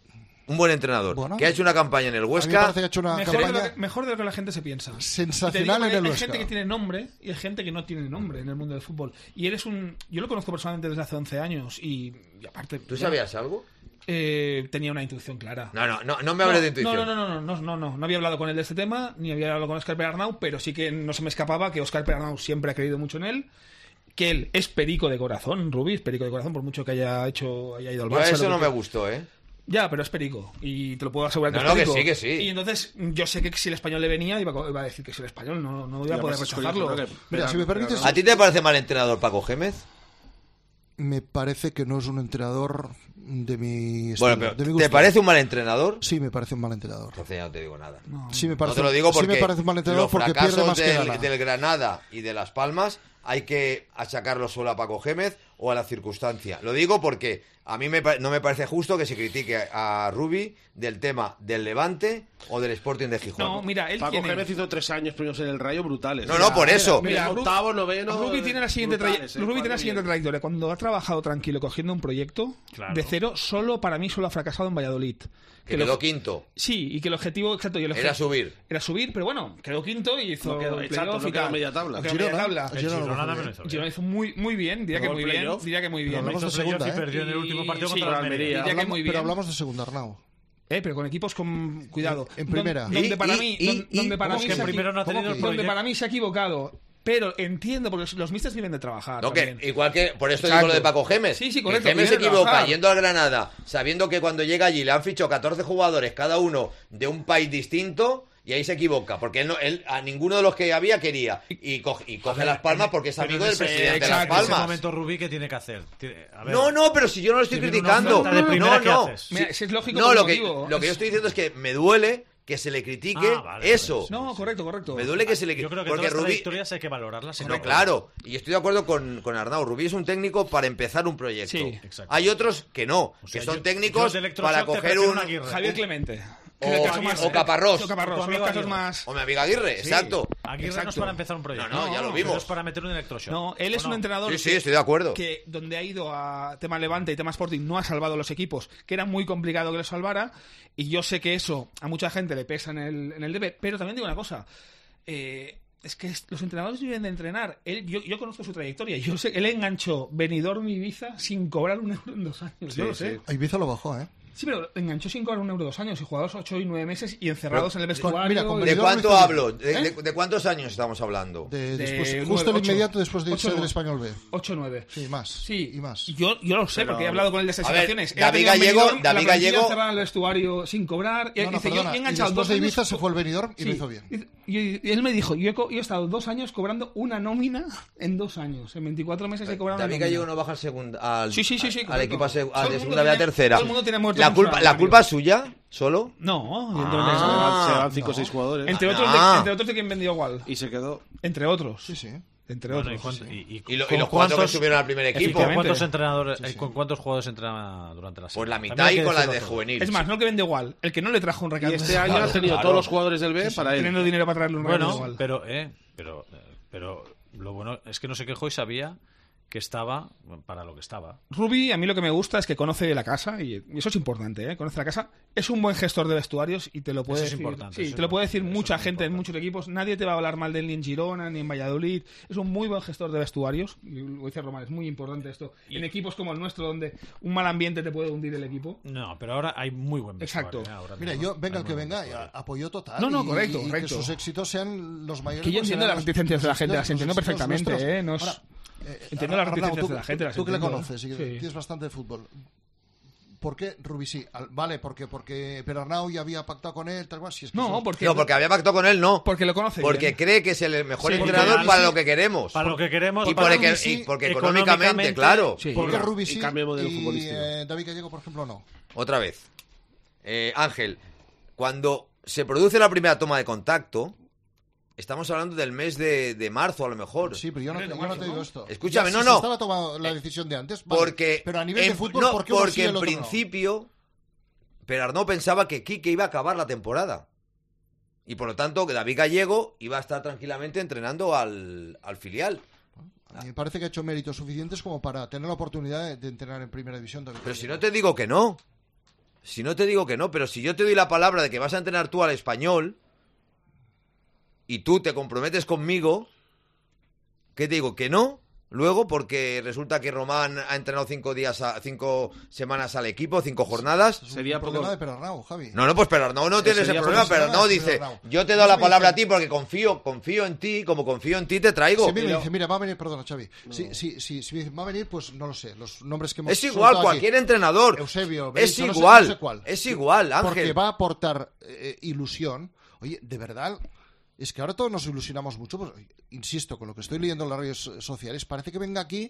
Bueno, que ha hecho una campaña en el Huesca. A mí me parece que ha hecho una campaña mejor de lo que la gente se piensa. Sensacional en el Huesca. Hay gente que tiene nombre y hay gente que no tiene nombre en el mundo del fútbol. Y eres yo lo conozco personalmente desde hace 11 años y aparte... ¿Tú sabías algo? Tenía una intuición clara. No me hables de intuición. No había hablado con él de este tema, ni había hablado con Óscar Perarnau, pero sí que no se me escapaba que Óscar Perarnau siempre ha creído mucho en él, que él es perico de corazón, Rubí es perico de corazón, por mucho que haya ido al Barça. Eso no me gustó, Ya, pero es perico. Y te lo puedo asegurar que es perico. Que sí. Y entonces yo sé que si el Español le venía iba a decir que es el Español. No iba a poder rechazarlo. Mira, si me permites... ¿A ti te parece mal entrenador Paco Gémez? Me parece que no es un entrenador de mi estilo, bueno, pero de mi gusto. ¿Te parece un mal entrenador? Sí, me parece un mal entrenador. Entonces ya no te digo nada. Sí, me parece, no te lo digo porque sí me parece un mal entrenador porque pierde más que gana. Del Granada y de Las Palmas hay que achacarlo solo a Paco Gémez o a la circunstancia. Lo digo porque a mí no me parece justo que se critique a Rubí del tema del Levante o del Sporting de Gijón. No, mira, Paco Gémez hizo 3 años premios en el Rayo brutales. No, por eso. Mira, octavo, noveno. Rubí tiene la siguiente trayectoria. Cuando ha trabajado tranquilo cogiendo un proyecto de cero, solo ha fracasado en Valladolid. Que quedó quinto. Sí, y que el objetivo exacto era subir. Era subir, pero bueno, quedó quinto y hizo media tabla. Girona hizo muy bien, diría que muy bien. Hablamos de segunda, y perdió en el último partido contra la Almería. Pero hablamos de segunda, Arnau. Pero con equipos con cuidado. En primera. Donde para mí en primera no ha tenido el donde para mí se ha equivocado Pero entiendo, porque los místers viven de trabajar. No, también. que igual que por esto Exacto. digo lo de Paco Gémez. Sí, correcto. Gémez se viene de equivoca trabajar. yendo al Granada, sabiendo que cuando llega allí le han fichado 14 jugadores, cada uno de un país distinto, y ahí se equivoca, porque él a ninguno de los que había quería. Y coge Las Palmas porque es amigo del presidente de Las En ese Palmas. momento, Rubí, ¿qué tiene que hacer? A ver, No, pero si yo no lo estoy tiene una criticando. oferta de primera, ¿qué No. haces? Mira, si es lógico No, por lo que motivo. yo estoy diciendo es que me duele que se le critique eso. No, correcto. Me duele que se le Yo creo que porque todas las Rubí. trayectorias hay que valorarlas. No, claro, y estoy de acuerdo con Arnau. Rubí es un técnico para empezar un proyecto. Sí. Exacto. Hay otros que no, O sea, que son yo técnicos de electroshock para te coger prefiero un. Aguirre. Javier Clemente. O Caparrós. O Caparrós, son los casos más... O mi amiga Aguirre, Sí. exacto. Aguirre no es Exacto. para empezar un proyecto. No, ya lo pero vimos. es para meter un electroshock. No, él es ¿O un no? entrenador Sí, estoy de acuerdo. que donde ha ido a tema Levante y tema Sporting no ha salvado los equipos, que era muy complicado que lo salvara, y yo sé que eso a mucha gente le pesa en el debe, pero también digo una cosa, es que los entrenadores viven de entrenar. Yo conozco su trayectoria, yo sé que él enganchó Benidorm y Ibiza sin cobrar un euro en 2 años, yo lo sé. A Ibiza lo bajó, ¿eh? Sí, pero enganchó sin cobrar un euro 2 años y jugadores 8 y 9 meses y encerrados en el vestuario. Mira, con ¿De Benidorm cuánto lo hizo hablo? bien. ¿De cuántos años estamos hablando? Después, nueve, justo el 8, inmediato después de irse 8, del Español B. 8-9. Sí, más. Sí, y más. Yo lo sé, porque he hablado con él de estas A ver, situaciones. David Gallego cerrada en el vestuario sin cobrar. Y No, dice, perdona, yo he y enganchado después 2 de años. Ibiza se fue al Benidorm y lo hizo bien. Y él me dijo, yo he estado 2 años cobrando una nómina en 2 años. En 24 meses he cobrado una David nómina. Gallego no baja al Sí, al correcto. equipo Todo el de mundo segunda B a tiene- tercera. todo el mundo tiene muerto ¿La en culpa, su ¿La salario. culpa es suya? ¿Solo? No, evidentemente Se van no. 5 o 6 jugadores. Entre otros de quien vendió igual. Y se quedó. Entre otros. Sí, sí. Entre Bueno, otros. Y los 4 que subieron al primer equipo. ¿Con cuántos entrenadores, con cuántos jugadores entrena durante la semana? Pues la mitad También hay y que con las decirlo de todo. juvenil. Es más, no el que vende igual, el que no le trajo un Y recado. este año ha tenido todos los jugadores del B para él. Teniendo dinero para traerle un recado Bueno, igual. pero lo bueno es que no se quejó y sabía que estaba para lo que estaba. Rubi, a mí lo que me gusta es que conoce la casa, y eso es importante, ¿eh? Conoce la casa. Es un buen gestor de vestuarios y te lo puede Eso es decir. importante, Sí, eso te lo puede decir eso mucha es muy gente en importante. muchos equipos. Nadie te va a hablar mal de él ni en Girona, ni en Valladolid. Es un muy buen gestor de vestuarios. Y lo dice Román, es muy importante esto. En equipos como el nuestro, donde un mal ambiente te puede hundir el equipo. No, pero ahora hay muy buen vestuario. Exacto. Ahora Mira, mismo yo, venga hay el que muy buen venga, vestuario. apoyo total. No, y- correcto, y correcto. que sus éxitos sean los mayores. Que yo entiendo las sean reticencias de la gente, las los entiendo éxitos perfectamente, nuestros. ¿eh? No es- Ahora, entiendo las Arnau, reticencias de la gente, las Tú que le entiendo, conoces y que sí. tienes bastante de fútbol. ¿Por qué Rubí sí? Vale, porque pero Arnau ya había pactado con él, tal cual. Si es que No, son- porque, No, porque había pactado con él, no. porque lo conoce Porque bien. cree que es el mejor Sí, porque entrenador Rubí para sí- lo que queremos. Para lo que queremos. Y para porque, Rubí sí, y porque económicamente, claro. Sí. ¿Por qué Y Rubí sí cambia el modelo y futbolístico. David Gallego, por ejemplo, no? Otra vez. Ángel, cuando se produce la primera toma de contacto, estamos hablando del mes de marzo a lo mejor. Sí, pero yo no te digo esto. Escúchame, Ya, no, si no. se estaba tomando la decisión de antes, vale. Porque Pero a nivel de fútbol, no, ¿por qué uno sí y porque el en otro no? principio pero Arnau pensaba que Quique iba a acabar la temporada. Y por lo tanto que David Gallego iba a estar tranquilamente entrenando al filial. A mí me parece que ha hecho méritos suficientes como para tener la oportunidad de entrenar en primera división. David Pero si Gallego. no te digo que no. Si no te digo que no, pero si yo te doy la palabra de que vas a entrenar tú al Español y tú te comprometes conmigo, ¿qué te digo? ¿Que no? Luego, porque resulta que Román ha entrenado 5 semanas al equipo, 5 jornadas. Sería un problema poco- de Perarnau, Javi. No, pues pero Arnau no tiene ese sería problema, por pero eso, Arnau sí, dice, Arnau. yo te doy la Sí, palabra a dice- ti porque confío en ti, como confío en ti te traigo. Si me dice, mira, va a venir, perdona, Xavi. Si me dice, va a venir, pues no lo sé. Los nombres que hemos Es igual, soltado cualquier aquí. entrenador. Eusebio, Es Berizzo, no sé- igual, no sé cuál. es igual, Ángel. Porque va a aportar ilusión. Oye, de verdad, es que ahora todos nos ilusionamos mucho. Pues, insisto, con lo que estoy leyendo en las redes sociales, parece que venga aquí.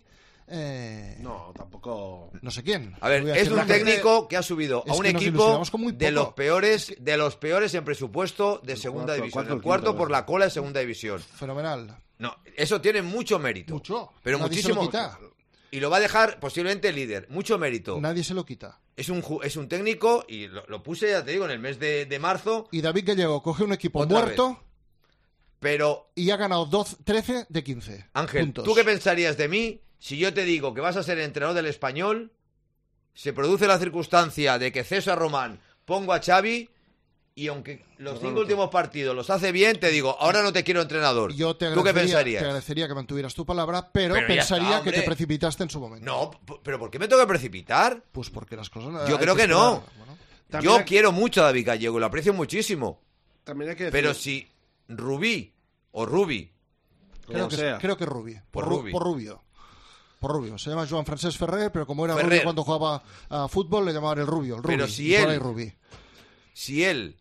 No, tampoco. No sé quién. A ver, Voy a es decir un la gente- técnico que ha subido a es un que nos equipo ilusionamos con muy de poco. los peores en presupuesto de segunda cuarto, división. cuarto, El cuarto quinto, por la cola de segunda división. Fenomenal. No, eso tiene mucho mérito. Mucho. Pero Nadie se lo muchísimo. quita. Y lo va a dejar posiblemente líder. Mucho mérito. Nadie se lo quita. Es un técnico, y lo puse, ya te digo, en el mes de marzo, Y David Gallego coge un equipo Otra muerto pero y ha ganado 13 de 15. Ángel, puntos. ¿tú qué pensarías de mí si yo te digo que vas a ser entrenador del Español? Se produce la circunstancia de que César Román pongo a Xavi y aunque los 5 últimos partidos los hace bien, te digo, ahora no te quiero entrenador. Yo te ¿Tú qué agradecería, pensarías? te agradecería que mantuvieras tu palabra, pero Pero ya pensaría está, que te hombre. precipitaste en su momento. No, pero ¿por qué me tengo que precipitar? Pues porque las cosas... Yo hay creo que no. esperar. Bueno, También Yo hay- quiero mucho a David Gallego, lo aprecio muchísimo. También hay que decir. Pero si Rubí o Rubi Creo que Rubí. Por Rubí. Por Rubio. Se llama Joan Francesc Ferrer, pero como era Ferrer. Rubio cuando jugaba a fútbol, le llamaban el Rubio. El Rubí, Pero si él... Rubí. Si él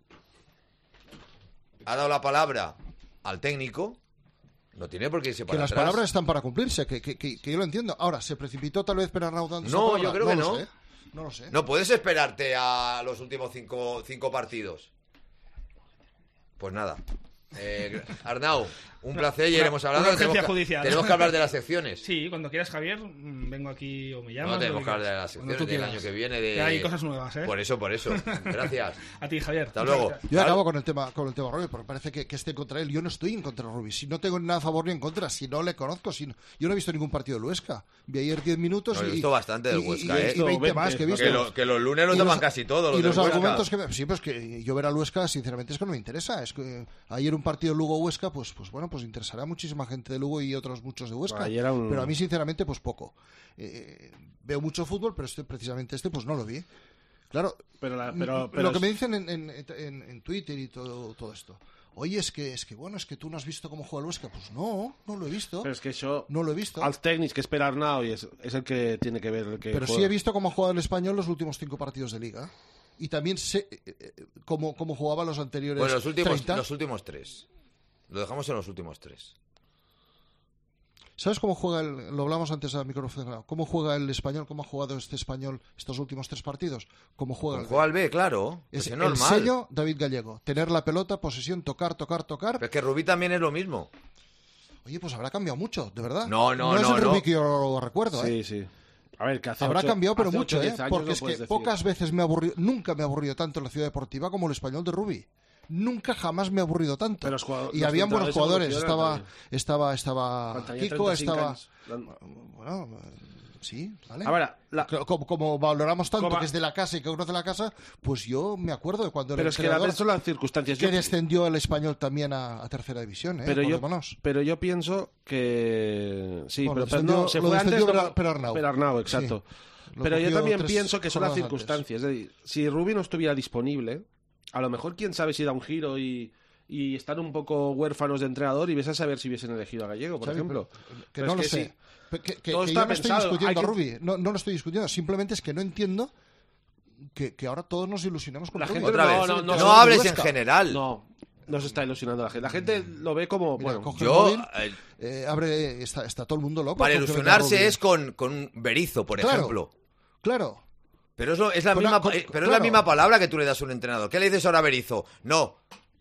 ha dado la palabra al técnico, no tiene por qué irse para Que las atrás. palabras están para cumplirse, que yo lo entiendo. Ahora, ¿se precipitó tal vez Pernarnau dando esa No, palabra? yo creo que no. No lo sé. No puedes esperarte a los últimos cinco partidos. Pues nada. Arnau, un placer y iremos hablando. Una urgencia judicial. Tenemos que hablar de las secciones. Sí, cuando quieras, Javier, vengo aquí o me llamas. No, tenemos que hablar de las secciones del año que viene. Que hay cosas nuevas, ¿eh? Por eso. Gracias. A ti, Javier. Hasta luego. Yo acabo con el tema Rubí, porque parece que esté contra él. Yo no estoy en contra de Rubí. Si no tengo nada a favor ni en contra, si no le conozco, yo no he visto ningún partido del Huesca. Vi ayer 10 minutos he visto bastante del Huesca, y 20 más que he visto. Que los lunes lo toman casi todos. Y los argumentos sí, pues que yo ver al Huesca, sinceramente, es que no me interesa. Es que ayer un partido Lugo-Huesca, pues bueno, pues interesará a muchísima gente de Lugo y otros muchos de Huesca. Pero a mí, sinceramente, pues poco. Veo mucho fútbol, pero precisamente pues no lo vi. Claro, pero lo que me dicen en Twitter y todo esto. Oye, es que tú no has visto cómo juega el Huesca. Pues no lo he visto. Pero es que eso... No lo he visto. Al técnico, que es Per Arnau, y es el que tiene que ver. Pero juega. Sí he visto cómo ha jugado el Español los últimos 5 partidos de Liga. Y también sé cómo jugaba los anteriores. Bueno, los 30. últimos 3. Lo dejamos en los últimos 3. ¿Sabes cómo juega lo hablamos antes a micrófono? ¿Cómo juega el Español? ¿Cómo ha jugado este Español estos últimos 3 partidos? ¿Cómo juega el B? Claro. Es normal. El sello David Gallego. Tener la pelota, posesión, tocar. Pero es que Rubí también es lo mismo. Oye, pues habrá cambiado mucho, de verdad. No es el Rubí que yo recuerdo, ¿eh? Sí. A ver, que habrá cambiado, pero mucho, ¿eh? Porque no es que decir. pocas veces nunca me ha aburrido tanto en la Ciudad Deportiva como el Español de Rubí. Nunca jamás me ha aburrido tanto. Y habían buenos jugadores. Estaba Kiko, estaba... Bueno, sí, ¿vale? Ahora, como valoramos tanto que es de la casa y que conoce la casa, pues yo me acuerdo de cuando pero el entrenador son las circunstancias. Que descendió el Español también a tercera división, ¿eh? Pero yo pienso que... Sí, bueno, pero se fue antes Per Arnau. Per Arnau, exacto. Sí. Pero yo también pienso que son las circunstancias. Es decir, si Rubí no estuviera disponible, a lo mejor quién sabe si da un giro y están un poco huérfanos de entrenador y ves a saber si hubiesen elegido a Gallego, por ejemplo. Que no lo sé. Que yo no estoy discutiendo a Rubí. No lo estoy discutiendo. Simplemente es que no entiendo que ahora todos nos ilusionamos con la Rubí. Gente otra vez. No hables en general. No se está ilusionando la gente. La gente lo ve como... Mira, bueno, está todo el mundo loco. Para ilusionarse es con Berizzo, por ejemplo. Claro. Pero es la misma palabra que tú le das a un entrenador. ¿Qué le dices ahora a Berizzo? No.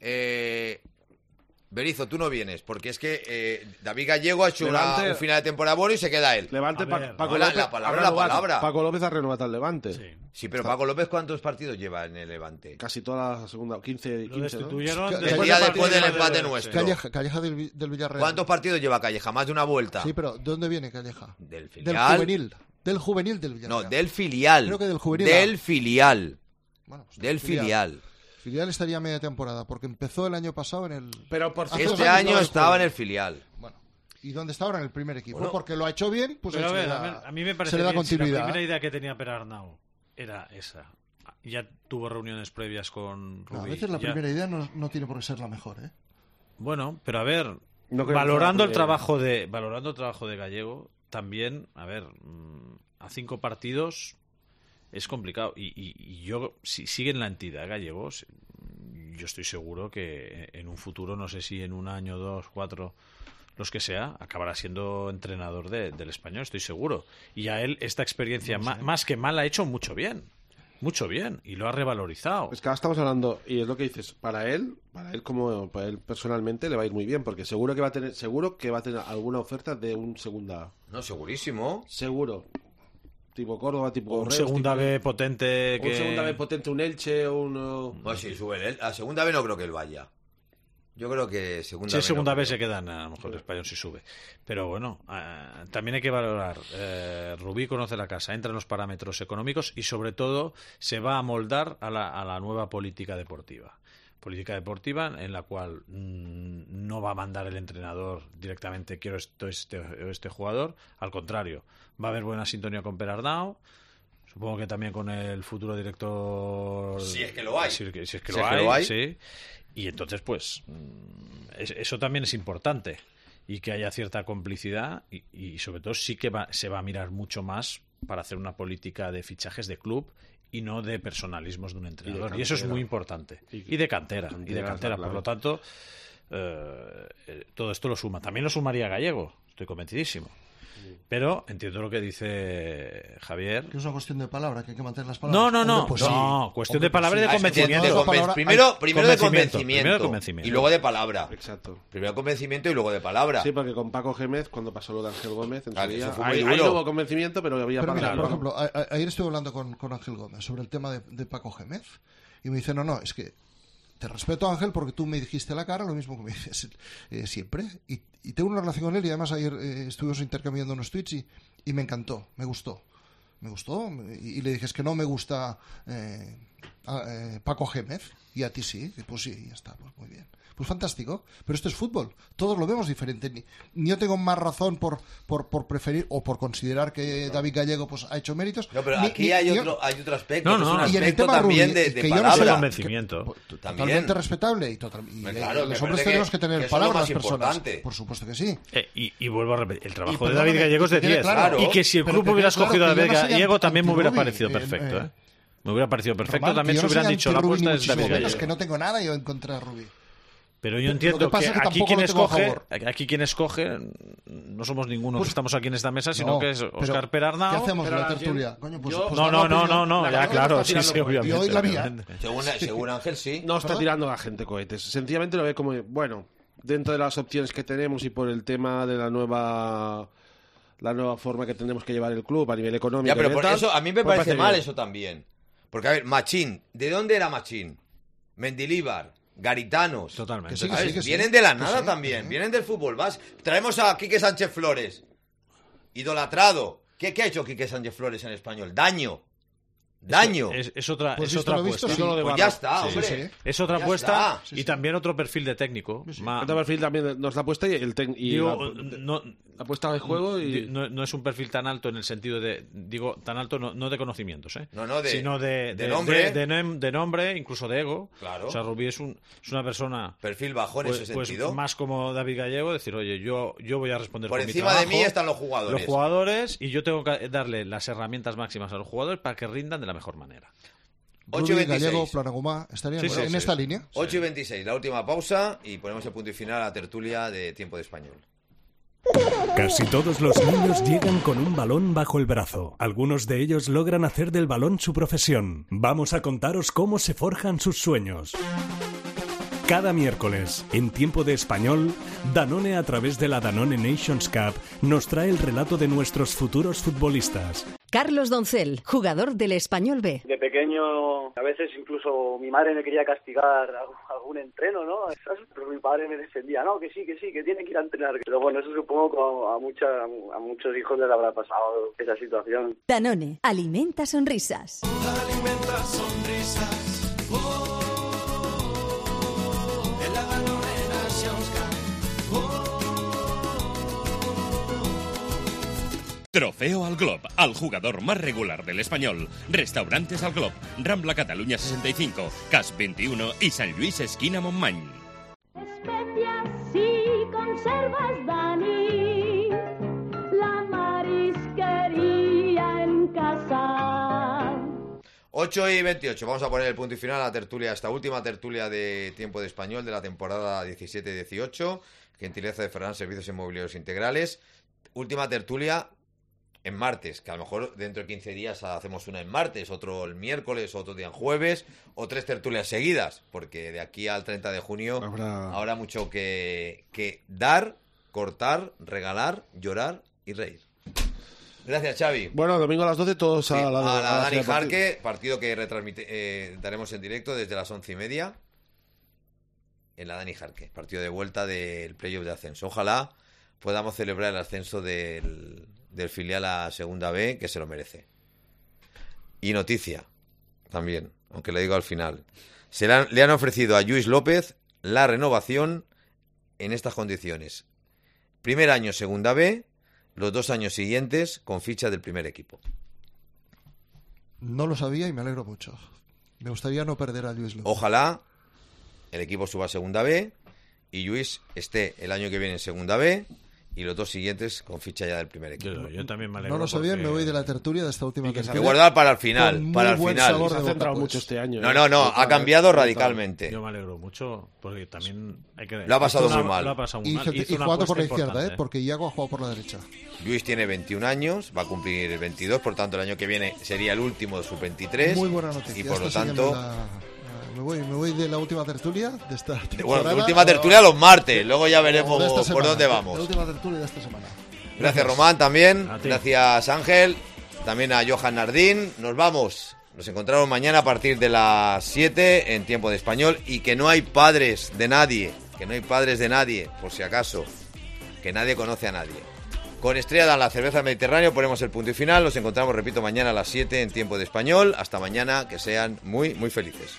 Berizzo, tú no vienes, porque es que David Gallego ha hecho un final de temporada bueno y se queda él. Levante, Paco López, la palabra. Paco López ha renovado al Levante. Sí, pero Paco López, ¿cuántos partidos lleva en el Levante? Casi toda la segunda, 15 ¿no? Después del empate nuestro. Calleja del Villarreal. ¿Cuántos partidos lleva Calleja? Más de una vuelta. Sí, pero ¿de dónde viene Calleja? Del filial. Del juvenil del Villarreal. No, del filial. Creo que del juvenil. Del filial. Bueno, pues del filial. Filial estaría media temporada, porque empezó el año pasado en el... Pero este año estaba en el filial. Bueno, ¿y dónde está ahora? En el primer equipo. Bueno, porque lo ha hecho bien, pues a mí me parece que la primera idea que tenía Per Arnau era esa. Ya tuvo reuniones previas con Rubí. A veces la primera idea no tiene por qué ser la mejor, ¿eh? Bueno, pero a ver, valorando el trabajo de Gallego, también, a ver, a 5 partidos... Es complicado. Y yo, si siguen la entidad Gallegos, yo estoy seguro que en un futuro, no sé si en 1 año, 2, 4, los que sea, acabará siendo entrenador del Español, estoy seguro. Y a él esta experiencia, más que mal, ha hecho mucho bien. Mucho bien. Y lo ha revalorizado. Es que ahora estamos hablando, y es lo que dices, para él personalmente le va a ir muy bien, porque seguro que va a tener alguna oferta de un segunda A. No, segurísimo. Seguro. Tipo Córdoba, tipo un segunda B potente un segunda B potente, un Elche o un... Pues si sube él. A segunda B no creo que él vaya. Yo creo que segunda B. Si segunda B se quedan, a lo mejor el Español si sube. Pero bueno, también hay que valorar. Rubí conoce la casa, entra en los parámetros económicos y sobre todo se va a moldar a la nueva política deportiva. Política deportiva en la cual no va a mandar el entrenador directamente quiero este jugador, al contrario, va a haber buena sintonía con Per Arnau, supongo que también con el futuro director, si es que lo hay, si es que lo hay. Sí. Y entonces pues eso también es importante. y que haya cierta complicidad y sobre todo sí que se va a mirar mucho más para hacer una política de fichajes de club y no de personalismos de un entrenador. Y eso es muy importante. Y de cantera. Claro. Por lo tanto, todo esto lo suma. También lo sumaría Gallego, estoy convencidísimo. Pero entiendo lo que dice Javier. Que es una cuestión de palabra, que hay que mantener las palabras. No, pues cuestión de palabra y de convencimiento. Primero de convencimiento. Y luego de palabra. Exacto. Primero convencimiento y luego de palabra. Sí, porque con Paco Gémez, cuando pasó lo de Ángel Gómez, en su día, ahí hubo convencimiento, pero había palabra. Mira, por ejemplo, ayer estuve hablando con Ángel Gómez sobre el tema de Paco Gémez y me dice, no, es que te respeto, Ángel, porque tú me dijiste a la cara lo mismo que me dices siempre. Y tengo una relación con él y además ayer estuvimos intercambiando unos tweets y me encantó, me gustó. Y le dije, es que no me gusta Paco Gémez y a ti sí. Y pues sí, ya está, pues muy bien. Pues fantástico, pero esto es fútbol, todos lo vemos diferente. Ni yo tengo más razón por preferir o por considerar que David Gallego pues ha hecho méritos. No, pero aquí hay otro aspecto, no, es un y aspecto en el tema también Rubí, de que palabra. Yo no sé, convencimiento. Totalmente respetable y claro, los hombres tenemos que tener palabras las personas. Importante. Por supuesto que sí. Y vuelvo a repetir, el trabajo de David Gallego es de 10. Claro, y que si el club hubiera escogido a David Gallego también me hubiera parecido perfecto. perfecto. Me hubiera parecido perfecto. Román, También se hubieran dicho la apuesta es David Gallego. Es que no tengo nada yo en contra de Rubí. Pero yo entiendo que aquí quien escoge no somos ninguno que estamos aquí en esta mesa, sino que es Óscar Perarnau. ¿Qué hacemos en la tertulia? No, ya claro, sí, obviamente. Yo doy la mía. Según Ángel, sí. No está tirando a la gente cohetes. Sencillamente lo ve como, bueno, dentro de las opciones que tenemos y por el tema de la nueva forma que tenemos que llevar el club a nivel económico. Ya, pero por eso a mí me parece mal eso también. Porque, a ver, Machín, ¿de dónde era Machín? Mendilíbar, Garitanos. Totalmente. Vienen de la nada también, vienen del fútbol. Traemos a Quique Sánchez Flores, idolatrado. ¿Qué ha hecho Quique Sánchez Flores en español? Daño. Es otra pues apuesta. Pues ya está, hombre. Sí. Es otra apuesta y también otro perfil de técnico. Otro perfil también nos la apuesta la apuesta de juego no es un perfil tan alto en el sentido de, tan alto no de conocimientos, sino de nombre, de nombre, incluso de ego. Claro. O sea, Rubí es una persona perfil bajo en ese sentido, más como David Gallego, decir, oye, yo voy a responder por encima mi trabajo, de mí están los jugadores y yo tengo que darle las herramientas máximas a los jugadores para que rindan de la mejor manera. 8:26. Gallego, Planagumá, ¿estarían en esta línea? 8:26, la última pausa y ponemos el punto y final a la tertulia de Tiempo de Español. Casi todos los niños llegan con un balón bajo el brazo. Algunos de ellos logran hacer del balón su profesión. Vamos a contaros cómo se forjan sus sueños. Cada miércoles, en Tiempo de Español, Danone, a través de la Danone Nations Cup, nos trae el relato de nuestros futuros futbolistas. Carlos Doncel, jugador del Español B. De pequeño, a veces incluso mi madre me quería castigar algún entreno, ¿no? Pero mi padre me defendía, no, que sí, que tiene que ir a entrenar. Pero bueno, eso supongo que a muchos hijos les habrá pasado esa situación. Danone, alimenta sonrisas. Alimenta sonrisas. Trofeo al Glob, al jugador más regular del Español. Restaurantes al Glob, Rambla Cataluña 65, CAS 21 y San Luis esquina Montmany. Especias y conservas, Dani, la marisquería en casa. 8:28, vamos a poner el punto y final a la tertulia, esta última tertulia de Tiempo de Español de la temporada 17-18, gentileza de Ferran Servicios Inmobiliarios Integrales. Última tertulia en martes, que a lo mejor dentro de 15 días hacemos una en martes, otro el miércoles, otro día en jueves, o 3 tertulias seguidas, porque de aquí al 30 de junio habrá mucho que dar, cortar, regalar, llorar y reír. Gracias, Xavi. Bueno, domingo a las 12 todos a la Dani Jarque, partido que daremos en directo desde las 11:30 en la Dani Jarque, partido de vuelta del playoff de ascenso. Ojalá podamos celebrar el ascenso del filial a Segunda B, que se lo merece. Y noticia, también, aunque le digo al final. Le han ofrecido a Lluís López la renovación en estas condiciones. Primer año Segunda B, los 2 años siguientes con ficha del primer equipo. No lo sabía y me alegro mucho. Me gustaría no perder a Lluís López. Ojalá el equipo suba a Segunda B y Lluís esté el año que viene en Segunda B y los 2 siguientes con ficha ya del primer equipo. Yo también me alegro. No lo sé bien, me voy de la tertulia de esta última tertulia. Que guardar para el final. Para el final. Se ha centrado mucho este año. No, ha cambiado radicalmente. Yo me alegro mucho porque también hay que... Lo ha pasado muy mal. Y jugando por la izquierda, porque Iago ha jugado por la derecha. Lluís tiene 21 años, va a cumplir 22, por tanto el año que viene sería el último de sub-23. Muy buena noticia. Y por lo tanto... Me voy de la última tertulia de esta temporada. Bueno, la última tertulia los martes, luego ya veremos por dónde vamos. La última tertulia de esta semana. Gracias Román también, gracias Ángel, también a Johan Nardín. Nos vamos, nos encontramos mañana a partir de las 7 en Tiempo de Español, y que no hay padres de nadie, por si acaso, que nadie conoce a nadie. Con Estrella Dan, la cerveza Mediterráneo, ponemos el punto y final. Nos encontramos, repito, mañana a las 7 en Tiempo de Español. Hasta mañana, que sean muy, muy felices.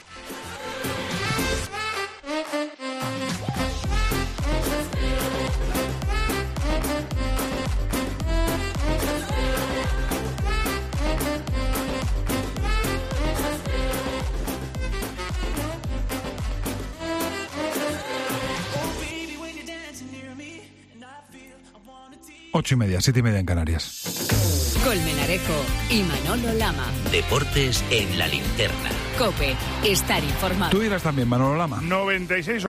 Ocho y media, 7:30 en Canarias. Colmenarejo y Manolo Lama. Deportes en la linterna. COPE, estar informado. Tú dirás también, Manolo Lama. 96.